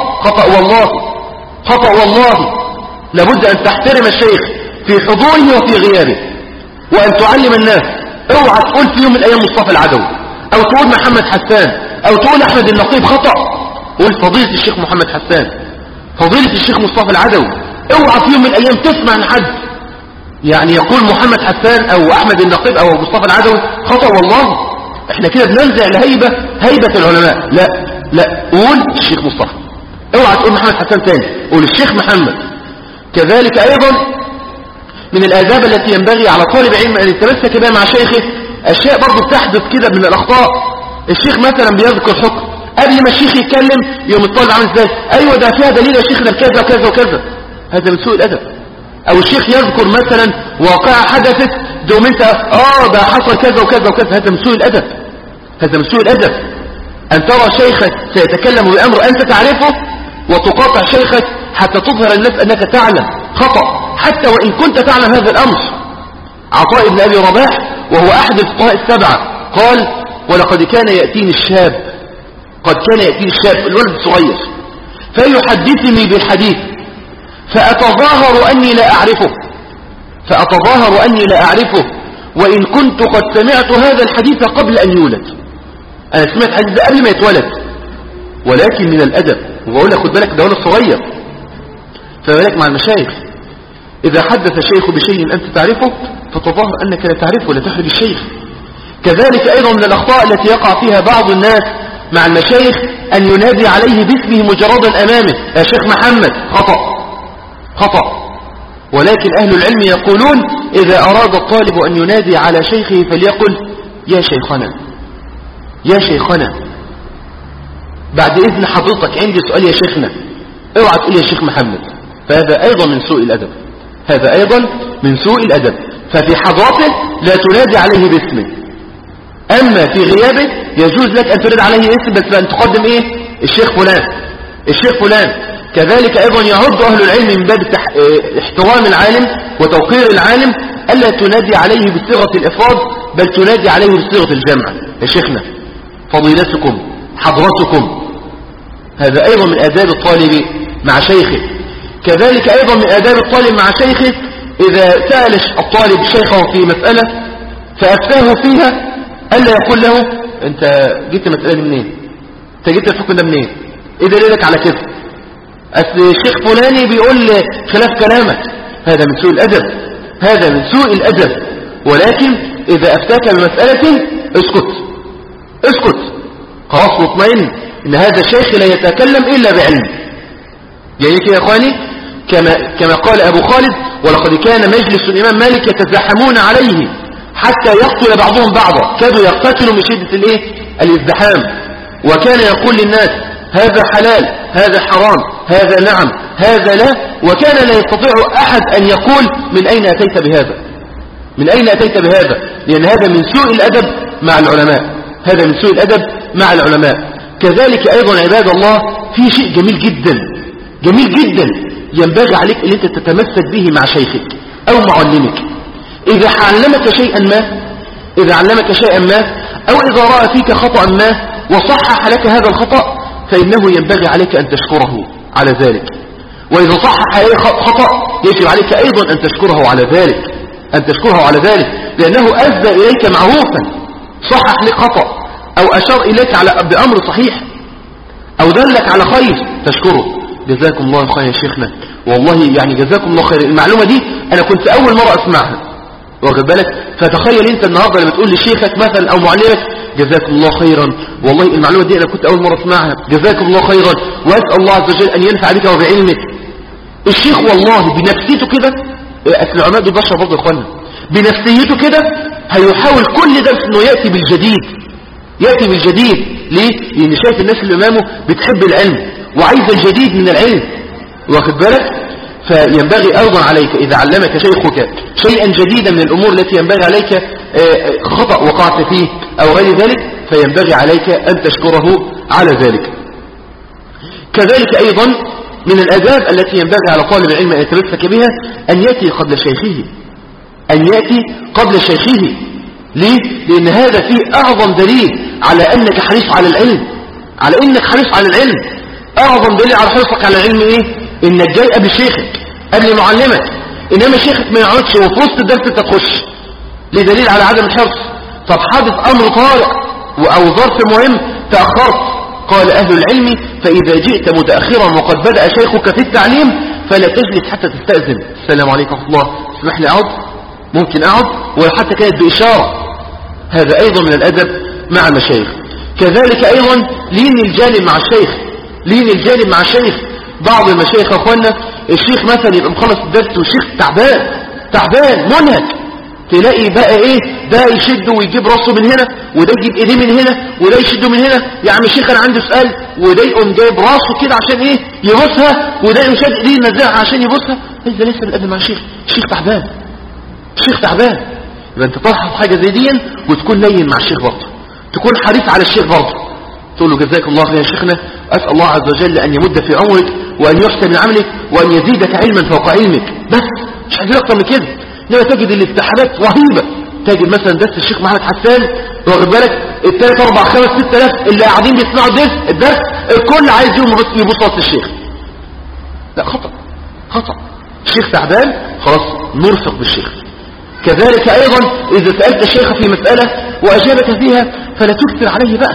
خطأ والله. لابد أن تحترم الشيخ في حضوره وفي غيابه وأن تعلم الناس. اوعى تقول في يوم من الأيام مصطفى العدوي أو تقول محمد حسان أو تقول أحمد النقيب، خطأ. قول فضيلة الشيخ محمد حسان، فضيلة الشيخ مصطفى العدوي. اوعى في يوم من الأيام تسمع عن حد يعني يقول محمد حسان أو أحمد النقيب أو مصطفى العدوي، خطأ والله. احنا كده بننزع هيبة العلماء. لا قول الشيخ مصطفى، اوعى تقول محمد حسان تاني، قول الشيخ محمد. كذلك أيضا من الآداب التي ينبغي على طالب علم أن يتمسك بها مع شيخه أشياء برضو تحدث كده من الأخطاء. الشيخ مثلا بيذكر حكم، قبل ما الشيخ يتكلم يوم الطالب عامل ازاي؟ أيوة ده فيها دليل يا شيخنا كذا وكذا وكذا. هذا من سوء الأدب. أو الشيخ يذكر مثلا واقعة حدثت دوم انت ده حصل كذا وكذا وكذا. هذا من سوء الأدب. أن ترى شيخك سيتكلم بأمر أنت تعرفه وتقاطع شيخك حتى تظهر الناس أنك تعلم، خطأ حتى وإن كنت تعلم هذا الأمر. عطاء بن أبي رباح وهو أحد الفقهاء السبعة قال: ولقد كان يأتيني الشاب، الولد الصغير، فيحدثني بالحديث فأتظاهر أني لا أعرفه وإن كنت قد سمعت هذا الحديث قبل أن يولد. أنا سمعت الحديث ده قبل ما يتولد، ولكن من الأدب. وبقول لك خد بالك ده ولد صغير، فبالك مع المشايخ إذا حدث الشيخ بشيء أنت تعرفه فتظاهر أنك لا تعرفه ولا تحرج الشيخ. كذلك أيضا من الأخطاء التي يقع فيها بعض الناس مع المشايخ أن ينادي عليه باسمه مجردا أمامه: يا شيخ محمد، خطأ. ولكن أهل العلم يقولون إذا أراد الطالب أن ينادي على شيخه فليقل يا شيخنا يا شيخنا، بعد إذن حضرتك عندي سؤال يا شيخنا، اوعى تقول يا شيخ محمد، فهذا أيضا من سوء الأدب، هذا أيضا من سوء الأدب. ففي حضرته لا تنادي عليه باسمه، أما في غيابه يجوز لك أن تنادي عليه اسم، بس أن تقدم إيه؟ الشيخ فلان، الشيخ فلان. كذلك أيضا يعد أهل العلم من باب احترام العالم وتوقير العالم ألا تنادي عليه بصيغة الإفراد، بل تنادي عليه بصيغة الجمع، يا شيخنا، فضيلتكم، حضرتكم. هذا أيضا من آداب الطالب مع شيخه. كذلك أيضا من آداب الطالب مع شيخه إذا سأل الطالب شيخه في مسألة فأفتاه فيها ألا يقول له أنت جبت المسألة دي منين؟ أنت جبت الحكم ده منين؟ إيه دليلك على كده؟ أصل الشيخ فلاني بيقول خلاف كلامك. هذا من سوء الأدب، هذا من سوء الأدب. ولكن إذا أفتاك بمسألة اسكت، اسكت خلاص، واطمئن إن هذا الشيخ لا يتكلم إلا بعلم. يعني كده يا إخواني، كما قال أبو خالد: ولقد كان مجلس الإمام مالك يتزاحمون عليه حتى يقتل بعضهم بعضا، كادوا يقتتلوا من شدة الازدحام. وكان يقول للناس هذا حلال، هذا حرام، هذا نعم، هذا لا، وكان لا يستطيع أحد أن يقول من أين أتيت بهذا، من أين أتيت بهذا، لأن هذا من سوء الأدب مع العلماء، هذا من سوء الأدب مع العلماء. كذلك أيضا عباد الله في شيء جميل جدا، جميل جدا ينبغي عليك أن أنت تتمسك به مع شيخك أو معلمك. إذا علمك شيئا ما، إذا علمك شيئا ما، أو إذا رأى فيك خطأ ما وصحح لك هذا الخطأ، فإنه ينبغي عليك أن تشكره على ذلك. وإذا صحح عليه خطأ يجب عليك أيضا أن تشكره على ذلك، أن تشكره على ذلك، لأنه أسدى إليك معروفا، صحح لك خطأ أو أشار إليك بأمر صحيح أو دلك على خير، تشكره. جزاكم الله خير يا شيخنا، والله يعني جزاكم الله خير، المعلومة دي أنا كنت أول مرة أسمعها، واخد بالك؟ فتخيل أنت النهاردة لما تقول لشيخك مثلا أو معلمك جزاكم الله خيرا، والله المعلومة دي أنا كنت أول مرة أسمعها، جزاكم الله خيرا، وأسأل الله عز وجل أن ينفع بك وبعلمك. الشيخ والله بنفسيته كده، أصل العلماء دول بشر برضه يا إخوانا، بنفسيته كده هيحاول كل درس إنه يأتي بالجديد، يأتي بالجديد. ليه؟ لأن شايف الناس اللي أمامه بتحب العلم وعايز الجديد من العلم، واخد بالك؟ فينبغي أيضا عليك إذا علمك شيخك شيئا جديدا من الأمور التي ينبغي عليك خطأ وقعت فيه أو غير ذلك، فينبغي عليك أن تشكره على ذلك. كذلك أيضا من الآداب التي ينبغي على طالب العلم أن يتمسك بها أن يأتي قبل شيخه، أن يأتي قبل شيخه. ليه؟ لأن هذا فيه أعظم دليل على أنك حريص على العلم، على أنك حريص على العلم. أعظم دليل على حرصك على العلم إيه؟ إنك جاي قبل شيخك، قبل معلمك. إنما شيخك ما يقعدش وفي وسط الدرس أنت تخش، ليه؟ دليل على عدم الحرص. طب حدث أمر طارئ أو ظرف مهم تأخرت، قال أهل العلم: فإذا جئت متأخرا وقد بدأ شيخك في التعليم فلا تجلس حتى تستأذن، السلام عليكم ورحمة الله، اسمح لي أقعد، ممكن أقعد، ولا حتى كانت بإشارة. هذا أيضا من الأدب مع المشايخ. كذلك أيضا لين الجانب مع الشيخ، لين الجانب مع الشيخ. بعض المشايخ أخوانا الشيخ مثلا يبقى مخلص الدرس والشيخ تعبان منهك، تلاقي بقى ايه، ده يشد ويجيب راسه من هنا، وده يجيب ايديه من هنا، وده يشده من هنا. يا عم الشيخ انا عندي سؤال، وده يقوم جايب راسه كده عشان ايه يبوسها، وده يقوم شاد ايديه ينزعها عشان يبوسها. هذا ليس بالادب مع الشيخ، الشيخ تعبان، الشيخ تعبان. يبقى انت تلحظ حاجه زي دي وتكون لين مع الشيخ برضه، تكون حريص على الشيخ برضه، تقول له جزاك الله خير يا شيخنا، أسأل الله عز وجل أن يمد في عمرك وأن يحسن من عملك وأن يزيدك علما فوق علمك. بس مش عايزين أكتر من كده. إنما تجد الاستحالات رهيبة، تجد مثلا درس الشيخ محمد حسان، واخد بالك، 3 4 5 6000 اللي قاعدين بيسمعوا الدرس الكل عايز يبص راس الشيخ. لا، خطأ، خطأ. الشيخ تعبان، خلاص نرفق بالشيخ. كذلك أيضا إذا سألت الشيخ في مسألة وأجابك فيها فلا تكثر عليه بقى.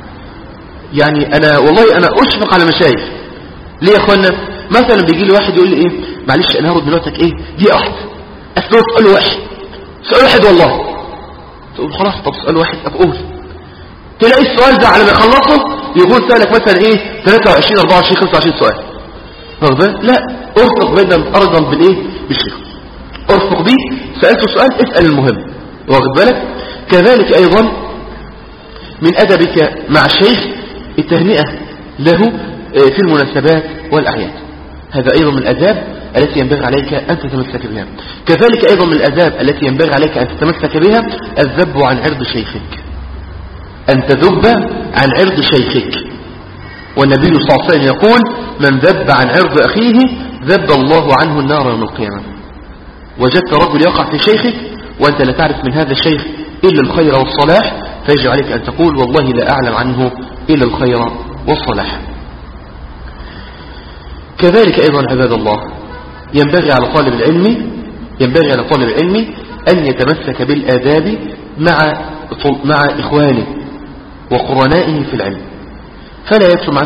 يعني والله أنا أشفق على مشايخ. ليه يا أخوانا؟ مثلا بيجي لي واحد يقول لي إيه، معلش أنا هرد من وقتك إيه دقيقة واحدة، أسأله سؤال واحد، سؤال واحد والله. تقول خلاص طب سؤال واحد أقول، تلاقي السؤال ده على ما يخلصه يقول سألك مثلا إيه 23 24 25 سؤال. واخد بالك؟ لا، ارفق بينا أرضا بالإيه؟ بالشيخ، ارفق بيه سألت سؤال اسأل المهم، واخد بالك؟ كذلك أيضا من أدبك مع الشيخ التهنئة له في المناسبات والأعياد، هذا أيضا من الأداب التي ينبغي عليك أن تتمسك بها. كذلك أيضا من الأداب التي ينبغي عليك أن تتمسك بها الذب عن عرض شيخك، أن تذب عن عرض شيخك. والنبي صلى الله عليه وسلم يقول من ذب عن عرض أخيه ذب الله عنه النار يوم القيامة. وجدت رجل يقع في شيخك وأنت لا تعرف من هذا الشيخ إلا الخير والصلاح، فيجب عليك أن تقول والله لا أعلم عنه إلا الخير والصلاح. كذلك أيضا عباد الله ينبغي على طالب العلم أن يتمسك بالآداب مع إخوانه وقرنائه في العلم، فلا يكتم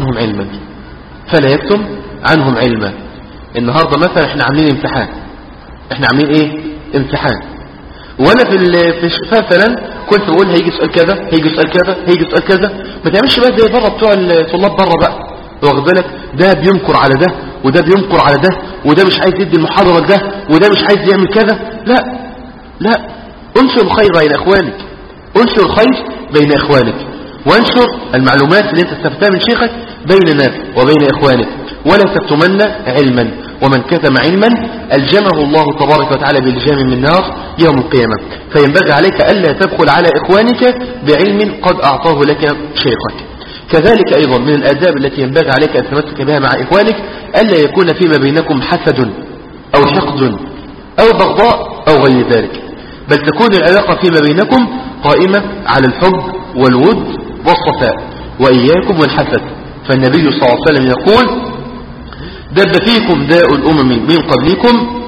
عنهم علما. النهاردة مثلا احنا عاملين امتحان، وانا في مثلا كنت بقول هيجي سؤال كذا، ما تعملش بقى زي بره بتوع الطلاب بره بقى، واخد بالك؟ ده بينكر على ده وده بينكر على ده، وده مش عايز يدي المحاضرة لده وده مش عايز يعمل كذا. لا، انشر الخير بين اخوانك، وانشر المعلومات اللي انت استفدتها من شيخك بين الناس وبين اخوانك، ولا تكتمن علما، ومن كتم علما ألجمه الله تبارك وتعالى بلجام من نار يوم القيامة. فينبغي عليك ألا تدخل على إخوانك بعلم قد أعطاه لك شيخك. كذلك أيضا من الآداب التي ينبغي عليك أن تمسك بها مع إخوانك ألا يكون فيما بينكم حسد أو حقد أو بغضاء أو غير ذلك، بل تكون العلاقة فيما بينكم قائمة على الحب والود والصفاء، وإياكم والحسد. فالنبي صلى الله عليه وسلم يقول دب فيكم داء الأمم من قبلكم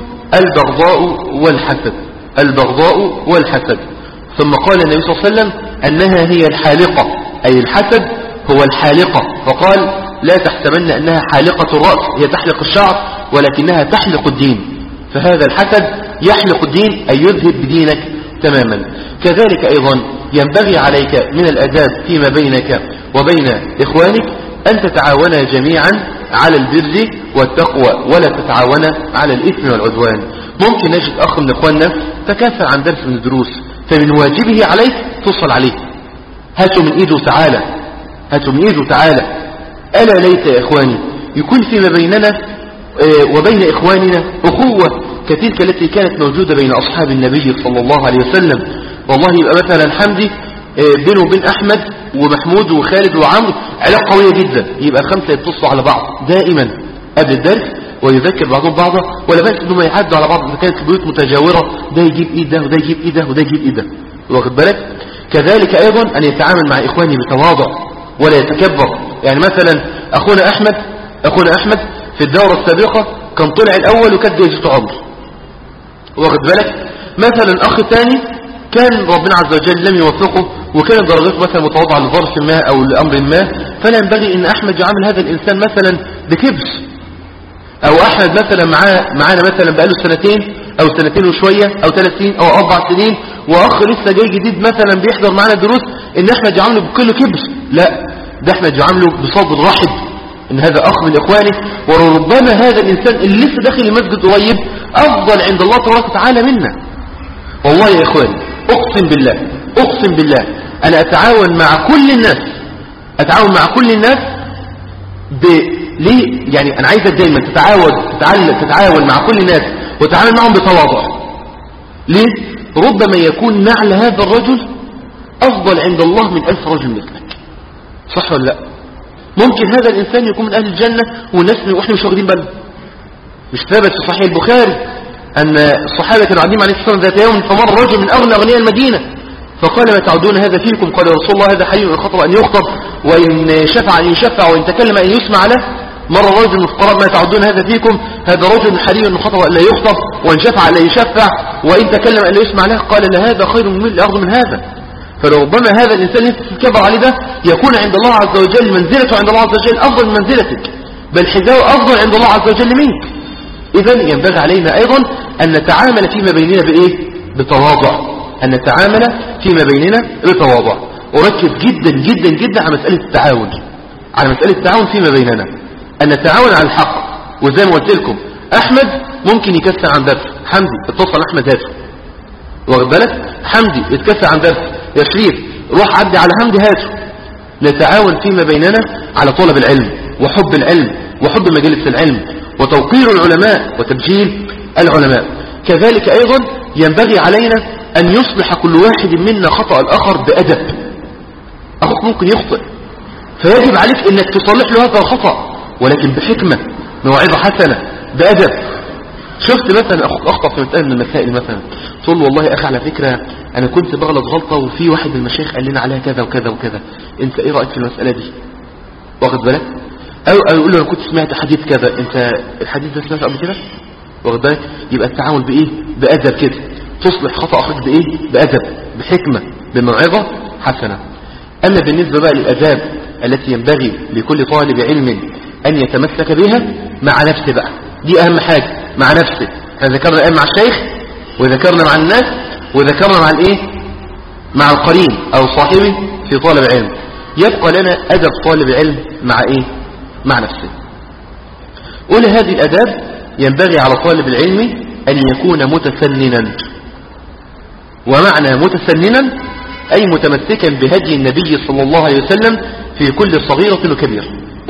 البغضاء والحسد. ثم قال النبي صلى الله عليه وسلم أنها هي الحالقة، أي الحسد هو الحالقة، فقال لا تحسبن أنها حالقة الرأس، هي تحلق الشعر، ولكنها تحلق الدين. فهذا الحسد يحلق الدين أي يذهب بدينك تماما. كذلك أيضا ينبغي عليك من الأداب فيما بينك وبين إخوانك أن تتعاونا جميعا على البر والتقوى، ولا تتعاونا على الإثم والعدوان. ممكن نجد أخ من إخواننا تكافل عن درس من الدروس، فمن واجبه عليك تصل عليه، هاتوا من إيده تعالى. ألا ليت يا إخواني يكون فيما بيننا وبين إخواننا أخوة كتلك التي كانت موجودة بين أصحاب النبي صلى الله عليه وسلم. والله يبقى مثلا حمدي بينه وبين أحمد ومحمود وخالد وعمرو علاقة قوية جدا، يبقى الخمسة يتصلوا على بعض دائما قبل الدرس ويذكر بعضهم بعضا، ولا بس انهم يعدوا على بعض. إذا كانت البيوت متجاورة ده يجيب ايد ده وده يجيب ايد ده وده يجيب ايد ده، واخد بالك؟ كذلك أيضا أن يتعامل مع إخوانه بتواضع ولا يتكبر. يعني مثلا أخونا أحمد في الدورة السابقة كان طلع الأول وكانت جايزته عمر، واخد بالك؟ مثلا أخ ثاني كان ربنا عز وجل لم يوفقه وكانت درجته مثلا متواضعة لظرف ما أو لأمر ما، فلا ينبغي أن أحمد يعامل هذا الإنسان مثلا بكبر. أو أحمد مثلا معانا مثلا بقاله سنتين أو سنتين وشوية أو 3 سنين أو 4 سنين، وأخ لسه جاي جديد مثلا بيحضر معانا دروس، إن أحمد يعامله بكل كبر. لا، ده أحمد يعامله بصدر رحب، إن هذا أخ من إخوانه، وربما هذا الإنسان اللي لسه داخل المسجد قريب أفضل عند الله تبارك وتعالى منا. والله يا إخواني أقسم بالله أنا أتعاون مع كل الناس ليه؟ يعني أنا عايزك دايما تتعاون مع كل الناس وتتعامل معهم بتواضع. ليه؟ ربما يكون نعل هذا الرجل أفضل عند الله من 1000 رجل مثلك، صح ولا لا؟ ممكن هذا الإنسان يكون من أهل الجنة والناس وإحنا مش واخدين بالنا. مش ثابت في صحيح البخاري أن الصحابة كانوا قاعدين مع النبي صلى الله عليه وسلم ذات يوم، فمر رجل من أغنى أغنياء المدينة فقال ما تعودون هذا فيكم؟ قال يا رسول الله هذا حي، وإن خطب أن يخطب، وإن شفع أن يشفع، وإن تكلم أن يسمع له. مر رجل من الفقراء ما تعودون هذا فيكم؟ هذا رجل حري إن خطب أن لا يخطب، وإن شفع أن لا يشفع، وإن تكلم أن لا يسمع له. قال هذا خير من ملء الأرض من هذا. فلربما هذا الإنسان اللي تتكبر عليه ده يكون عند الله عز وجل منزلته عند الله عز وجل أفضل من منزلتك، بل حذاءه أفضل عند الله عز وجل منك. إذن ينبغي علينا أيضا أن نتعامل فيما بيننا بتواضع، أركز جدا جدا جدا على مسألة التعاون فيما بيننا، أن نتعاون على الحق. وزي ما قلت لكم أحمد ممكن يكسر عن درس، حمدي اتصل أحمد هاته، واخد بالك؟ حمدي اتكسى عن درس، يا شريف روح عدي على حمدي هاته. نتعاون فيما بيننا على طلب العلم وحب العلم وحب مجالس العلم وتوقير العلماء وتبجيل العلماء. كذلك أيضا ينبغي علينا أن يصلح كل واحد منا خطأ الآخر بأدب. أخوك ممكن يخطئ، فيجب عليك أنك تصلح له هذا الخطأ، ولكن بحكمة، موعظة حسنة، بأدب. شفت مثلا أخوك أخطأ في مسألة من المسائل، مثلا تقول له والله يا أخي على فكرة أنا كنت بغلط غلطة وفي واحد من المشايخ قال لنا عليها كذا وكذا وكذا، أنت إيه رأيك في المسألة دي؟ واخد بالك؟ أو أقول له أنا كنت سمعت حديث كذا، أنت الحديث ده سمعته قبل كده؟ واخد بالك؟ يبقى التعامل بإيه؟ بأدب كده. تصلح خطأ أخوك بإيه؟ بأدب، بحكمة، بموعظة حسنة. أما بالنسبة بقى للآداب التي ينبغي لكل طالب علم أن يتمسك بها مع نفسه بقى، دي أهم حاجة، مع نفسه. احنا ذكرنا الآن مع الشيخ، وذكرنا مع الناس، وذكرنا مع الإيه؟ مع القرين أو صاحبه في طالب علم. يبقى لنا أدب طالب علم مع إيه؟ مع نفسه. أولى هذه الأداب ينبغي على طالب العلم أن يكون متسننا. ومعنى متسننا أي متمسكا بهدي النبي صلى الله عليه وسلم في كل صغيرة وكبيرة،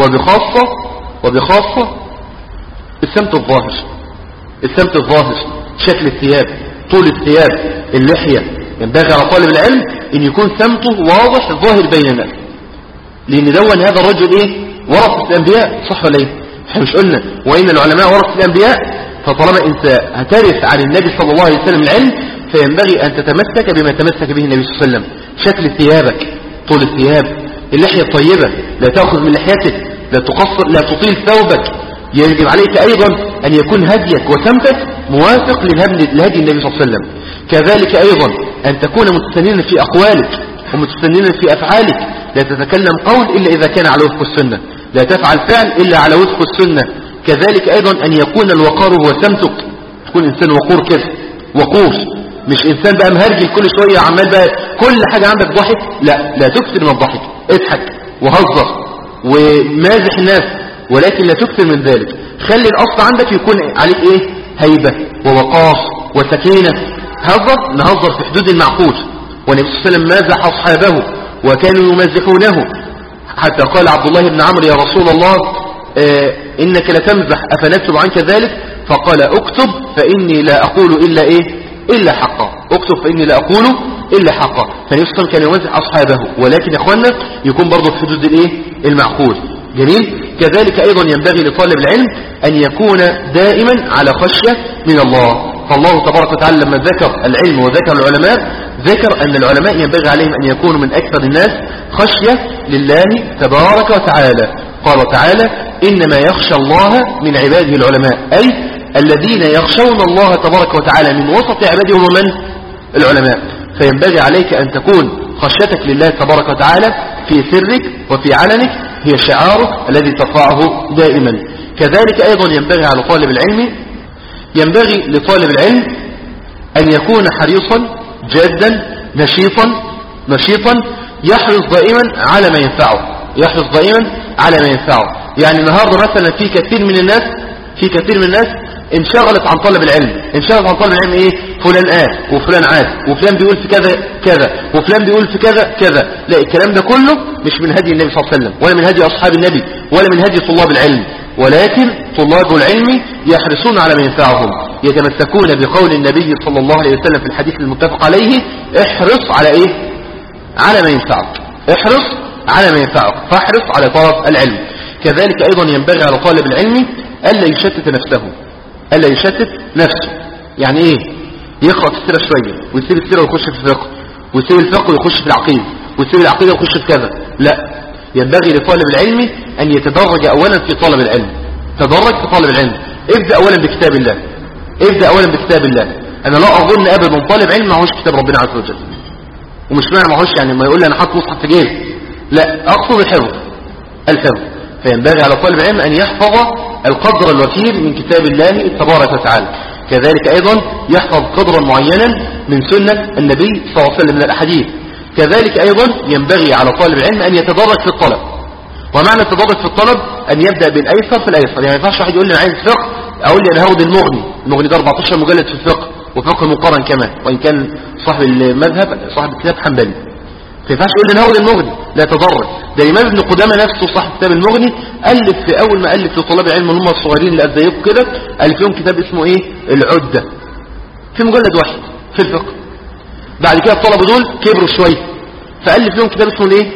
وبخاصة السمت الظاهر. السمت الظاهر، شكل الثياب، طول الثياب، اللحية. ينبغي على طالب العلم أن يكون سمته واضح ظاهر بين الناس، لأن دون هذا الرجل إيه؟ ورثة الأنبياء، صح ولا إيه؟ احنا مش قلنا وإن العلماء ورثة الأنبياء؟ فطالما أنت هترث عن النبي صلى الله عليه وسلم العلم، فينبغي أن تتمسك بما تمسك به النبي صلى الله عليه وسلم. شكل ثيابك، طول الثياب، اللحية الطيبة، لا تأخذ من لحيتك، لا تقصر، لا تطيل ثوبك. يجب عليك أيضا أن يكون هديك وسمتك موافق لهدي النبي صلى الله عليه وسلم. كذلك أيضا أن تكون متسننا في أقوالك ومتسننا في أفعالك. لا تتكلم قول إلا إذا كان على وفق السنة، لا تفعل فعل إلا على وفق السنة. كذلك أيضا أن يكون الوقار هو سمتك، تكون إنسان وقور كده، وقور، مش إنسان بقى مهرجل كل شوية عمال بقى كل حاجة عندك ضحك. لا تكثر من الضحك، اضحك وهزر ومازح الناس، ولكن لا تكثر من ذلك. خلي الأصل عندك يكون عليك إيه؟ هيبة ووقار وسكينة. نهزر في حدود المعقول. والنبي صلى الله عليه وسلم مازح أصحابه وكانوا يمازحونه، حتى قال عبد الله بن عمرو يا رسول الله إنك لتمزح أفنكتب عنك ذلك؟ فقال اكتب فإني لا أقول إلا إيه؟ إلا حقا. اكتب فإني لا أقول إلا حقا. فالنبي صلى الله عليه وسلم كان يمزح أصحابه، ولكن يا أخوانا يكون برضه في حدود الإيه؟ المعقول. جميل. كذلك أيضا ينبغي لطالب العلم أن يكون دائما على خشية من الله. فالله تبارك وتعالى لما ذكر العلم وذكر العلماء، ذكر أن العلماء ينبغي عليهم أن يكونوا من أكثر الناس خشية لله تبارك وتعالى. قال تعالى إنما يخشى الله من عباده العلماء، أي الذين يخشون الله تبارك وتعالى من وسط عباده هم من؟ العلماء. فينبغي عليك أن تكون خشيتك لله تبارك وتعالى في سرك وفي علنك هي شعارك الذي ترفعه دائما. كذلك أيضا ينبغي على طالب العلم، ينبغي لطالب العلم أن يكون حريصا جادا نشيطا يحرص دائما على ما ينفعه، على ما ينفعه. يعني النهارده مثلا في كثير من الناس انشغلت عن طلب العلم. ايه؟ فلان وفلان عاد وفلان بيقول في كذا وفلان بيقول في كذا. لا، الكلام ده كله مش من هدي النبي صلى الله عليه وسلم، ولا من هدي أصحاب النبي، ولا من هدي طلاب العلم. ولكن طلاب العلم يحرصون على ما ينفعهم، يتمسكون بقول النبي صلى الله عليه وسلم في الحديث المتفق عليه: احرص على ايه؟ على ما ينفعك. احرص على ما ينفعك، فاحرص على طلب العلم. كذلك أيضا ينبغي على طالب العلم ألا يشتت نفسه. يعني ايه؟ يقرأ في السيرة شوية ويسيب السيرة ويخش في الفقه، ويسيب الفقه ويخش في العقيدة، ويسيب العقيدة ويخش في كذا. لا، ينبغي لطالب العلم أن يتدرج أولا في طلب العلم. تدرج في طالب العلم. ابدأ أولا بكتاب الله. أنا لا أظن أبدا طالب علم معهوش كتاب ربنا عز وجل. ومش معنى معهوش يعني ما يقول لي أنا حاطط مصحف في جيبي، لا، أقصد الحفظ. فينبغي على طالب العلم أن يحفظ القدر الوفير من كتاب الله تبارك وتعالى. كذلك أيضا يحفظ قدرا معينا من سنة النبي صلى الله عليه وسلم من الأحاديث. كذلك أيضا ينبغي على طالب العلم أن يتدرج في الطلب. ومعنى التدرج في الطلب أن يبدأ بالأيسر في الأيسر. يعني ما ينفعش واحد يقول لي أنا عايز فقه، أقول لي أنا هاخد المغني ده 14 مجلد في الفقه، وفقه مقارن كمان، وإن كان صاحب المذهب صاحب الكتاب حنبلي. ما ينفعش يقول لي هاخد المغني، لا تضرر. ده الإمام ابن قدامة نفسه صاحب كتاب المغني ألف في أول ما ألف لطلاب العلم هم الصغيرين اللي أزيكم كده، ألف لهم كتاب اسمه إيه؟ العدة، في مجلد واحد في الفقه. بعد كده الطلبة دول كبروا شوية فألف لهم كتاب اسمه الايه؟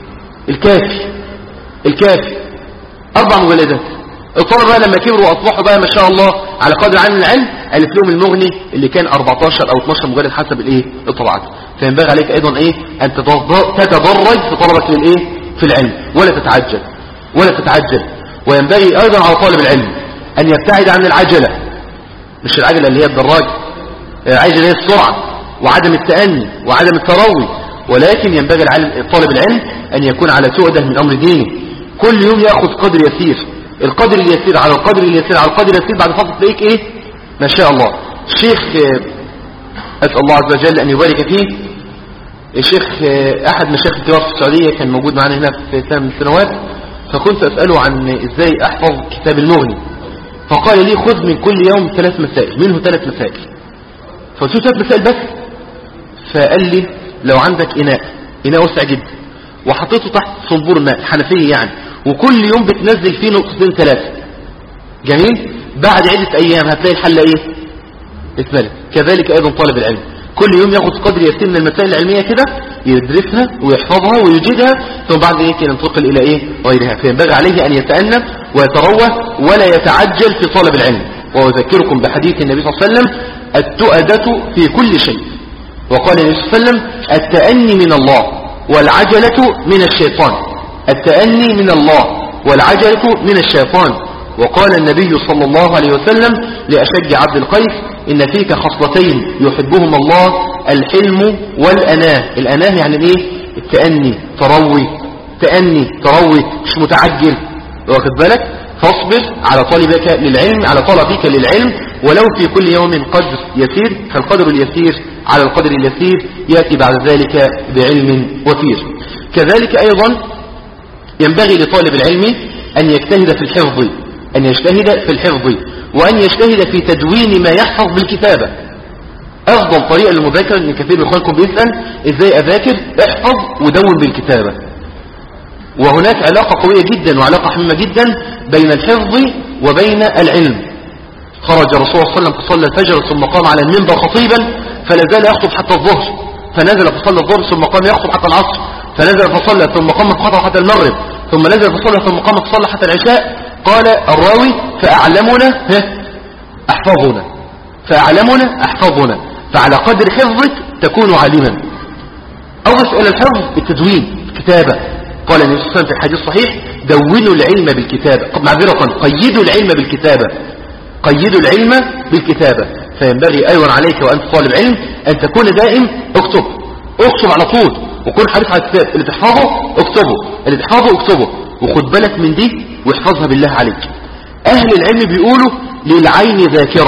الكافي 4 مجلدات. الطلبة بقى لما كبروا وأصبحوا بقى ما شاء الله على قدر عن العلم ألف لهم المغني اللي كان 14 أو 12 مجلد حسب الايه؟ الطبعات. فينبغي عليك أيضا ايه؟ أن تتدرج في طلبك للايه؟ في العلم، ولا تتعجل. وينبغي أيضا على طالب العلم أن يبتعد عن العجلة، مش العجلة اللي هي الدراج، العجلة هي السرعة وعدم التأني وعدم التروي، ولكن ينبغي طالب العلم أن يكون على تؤدة من أمر دينه. كل يوم يأخذ قدر يسير، القدر اليسير على القدر اليسير على القدر اليسير، بعد فترة تلاقيك ايه؟ ما شاء الله. الشيخ أسأل الله عز وجل أن يبارك فيه، الشيخ أحد مشايخ الكبار في السعودية كان موجود معنا هنا في سنة من السنوات، فكنت أسأله عن إزاي أحفظ كتاب المغني، فقال لي خذ من كل يوم 3 مسائل، منه 3 مسائل. فقلت له 3 مسائل بس؟ فقال لي لو عندك إناء وسع جدا وحطيته تحت صنبور ماء حنفية يعني، وكل يوم بتنزل فيه 2-3 جميل، بعد عدة أيام هتلاقي الحل إيه؟ اتملك. كذلك أيضا طالب العلم كل يوم ياخذ قدر يسير من المسائل العلمية كده، يدرسها ويحفظها ويجيدها، ثم بعد ذلك ينتقل إلى إيه؟ غيرها. فينبغي عليه أن يتأنى ويتروى ولا يتعجل في طلب العلم. وأذكركم بحديث النبي صلى الله عليه وسلم: التؤدة في كل شيء. وقال النبي صلى الله عليه وسلم: التأني من الله والعجلة من الشيطان. التأني من الله والعجلة من الشيطان. وقال النبي صلى الله عليه وسلم لأشج عبد القيس: إن فيك خصلتين يحبهما الله، الحلم والأناه. الأناه يعني ايه؟ التأني، تروي، مش متعجل، واخد بالك؟ فاصبر على طلبك للعلم ولو في كل يوم قدر يسير، فالقدر اليسير على القدر اليسير يأتي بعد ذلك بعلم وفير. كذلك أيضا ينبغي لطالب العلم أن يجتهد في الحفظ وأن يجتهد في تدوين ما يحفظ بالكتابة. أفضل طريقة للمذاكرة، إن كثير من إخوانكم بيسأل إزاي أذاكر، احفظ ودون بالكتابة. وهناك علاقة قوية جدا وعلاقة حميمة جدا بين الحفظ وبين العلم. خرج الرسول صلى الله عليه وسلم فصلى الفجر ثم قام على المنبر خطيبا فلا زال يخطب حتى الظهر، فنزل فصلى الظهر ثم قام يخطب حتى العصر، فنزل فصلى ثم قام فخطب حتى المغرب، ثم نزل فصلى ثم قام فصلى حتى العشاء. قال الراوي: فأعلمنا أحفظنا. فعلى قدر حفظك تكون عالما. أضف إلى الحفظ التدوين، الكتابة. قال النبي صلى الله عليه وسلم في الحديث الصحيح: دونوا العلم بالكتابة، قيدوا العلم بالكتابة. فينبغي أيضا عليك وأنت طالب علم أن تكون دائم اكتب على طول، وكن حريص على الكتاب. اللي تحفظه اكتبه، وخد بالك من دي واحفظها بالله عليك. أهل العلم بيقولوا: للعين ذاكرة،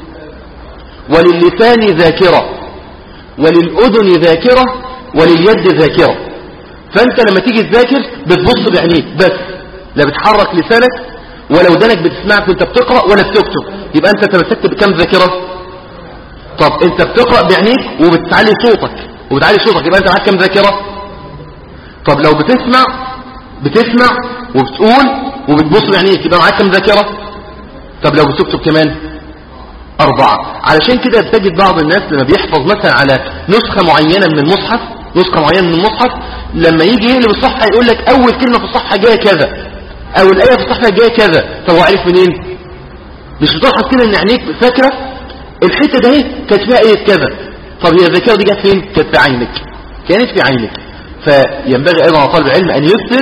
وللسان ذاكرة، وللأذن ذاكرة، ولليد ذاكرة. فأنت لما تيجي تذاكر بتبص بعينيك بس، لا بتحرك لسانك ولا ودانك بتسمعك وانت بتقرأ ولا بتكتب، يبقى انت تمسكت بكم ذاكرة؟ طب انت بتقرأ بعينيك وبتعلي صوتك يبقى انت معاك كم ذاكرة؟ طب لو بتسمع وبتقول وبتبص بعينيك يبقى معاك كم ذاكرة؟ طب لو بتكتب كمان 4. علشان كده بتجد بعض الناس لما بيحفظ مثلا على نسخة معينة من المصحف، لما يجي يقلب الصفحة يقول لك أول كلمة في الصفحة جاية كذا، أو الآية في الصفحة جاية كذا. طب هو عارف منين؟ مش بتلاحظ كده ان عينيك فاكرة الحتة ده كانت فيها آية كذا؟ طب هي الذاكرة دي جت فين؟ كانت في عينك. فينبغي أيضا على طالب العلم أن يكثر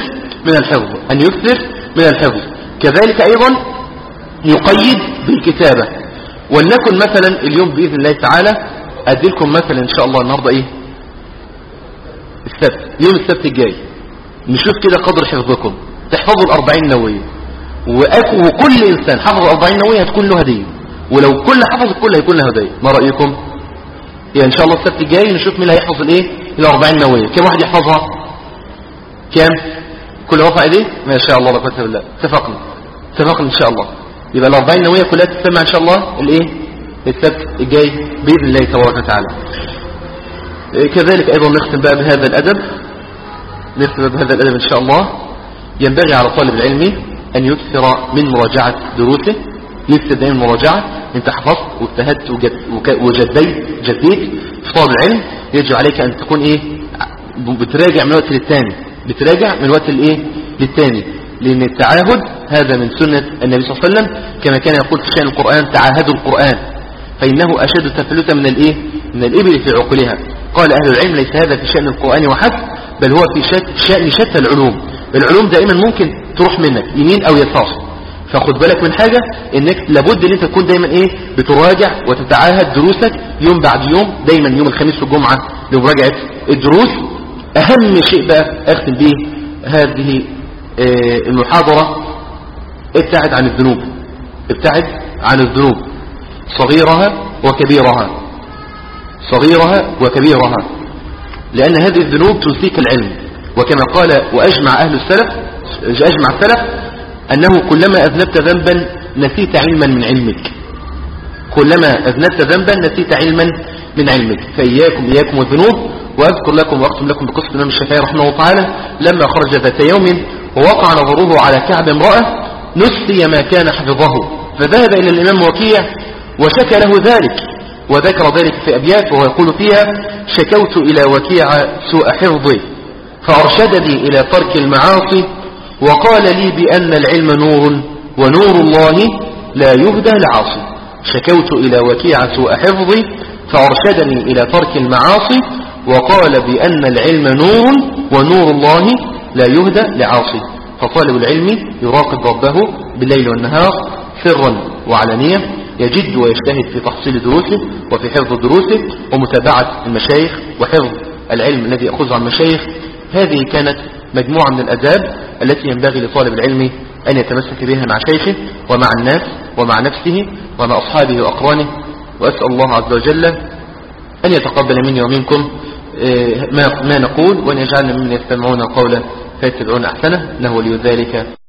من الحفظ. كذلك أيضا يقيد بالكتابة. ولنكن مثلا اليوم بإذن الله تعالى أدي لكم مثلا إن شاء الله النهاردة يوم السبت الجاي، نشوف كده قدر حفظكم. تحفظوا 40 نووية، وكل إنسان حفظ 40 نووية هتكون له هدية، ولو كل حفظ الكل هيكون له هدية. ما رأيكم؟ يعني إن شاء الله السبت الجاي نشوف مين اللي هيحفظ ال 40 نووية. كم واحد يحفظها؟ كم؟ كل رفع ايديه؟ ما شاء الله لا قوه الا بالله. اتفقنا ان شاء الله. يبقى ال 40 نووية كلها تسمع ان شاء الله السبت الجاي بإذن الله تبارك وتعالى. كذلك أيضا نختم بقى بهذا الأدب، إن شاء الله. ينبغي على طالب العلم أن يكثر من مراجعة دروسه، يكثر من مراجعة. انت حفظت واجتهدت جديت في طالب العلم، يجب عليك أن تكون بتراجع من وقت للتاني، لأن التعاهد هذا من سنة النبي صلى الله عليه وسلم، كما كان يقول في شأن القرآن: تعاهدوا القرآن فإنه أشد تفلتا من الإبل في عقلها. قال أهل العلم: ليس هذا في شأن القرآن وحسب، بل هو في شأن شتى العلوم دائما ممكن تروح منك يمين أو يسار. فخد بالك من حاجة، انك لابد ان انت تكون دايما بتراجع وتتعاهد دروسك يوم بعد يوم، دايما يوم الخميس والجمعة لمراجعة الدروس. اهم شيء بقى اختم به هذه المحاضرة: ابتعد عن الذنوب صغيرها وكبيرها، لأن هذه الذنوب تنسيك العلم. وكما قال وأجمع السلف أنه كلما أذنبت ذنبا نسيت علما من علمك. فإياكم والذنوب. وأذكر لكم وأختم لكم بقصة الإمام الشافعي رحمه الله تعالى، لما خرج ذات يوم ووقع نظره على كعب امرأة نسي ما كان حفظه، فذهب إلى الإمام وكيع وشكى له ذلك، وذكر ذلك في أبيات وهو يقول فيها: شكوت إلى وكيع سوء حفظي فأرشدني إلى ترك المعاصي، وقال لي بأن العلم نور ونور الله لا يهدى لعاصي. شكوت إلى وكيع سوء حفظي فأرشدني إلى ترك المعاصي، وقال بأن العلم نور ونور الله لا يهدى لعاصي. فطالب العلم يراقب ربه بالليل والنهار سرا وعلانية، يجد ويجتهد في تحصيل دروسه وفي حفظ دروسه ومتابعة المشايخ وحفظ العلم الذي يأخذه عن المشايخ. هذه كانت مجموعة من الأداب التي ينبغي لطالب العلم أن يتمسك بها مع شيخه ومع الناس ومع نفسه ومع أصحابه وأقرانه. وأسأل الله عز وجل أن يتقبل مني ومنكم ما نقول، وأن يجعلنا ممن يستمعون قولا فيتبعون أحسنه، إنه ولي ذلك.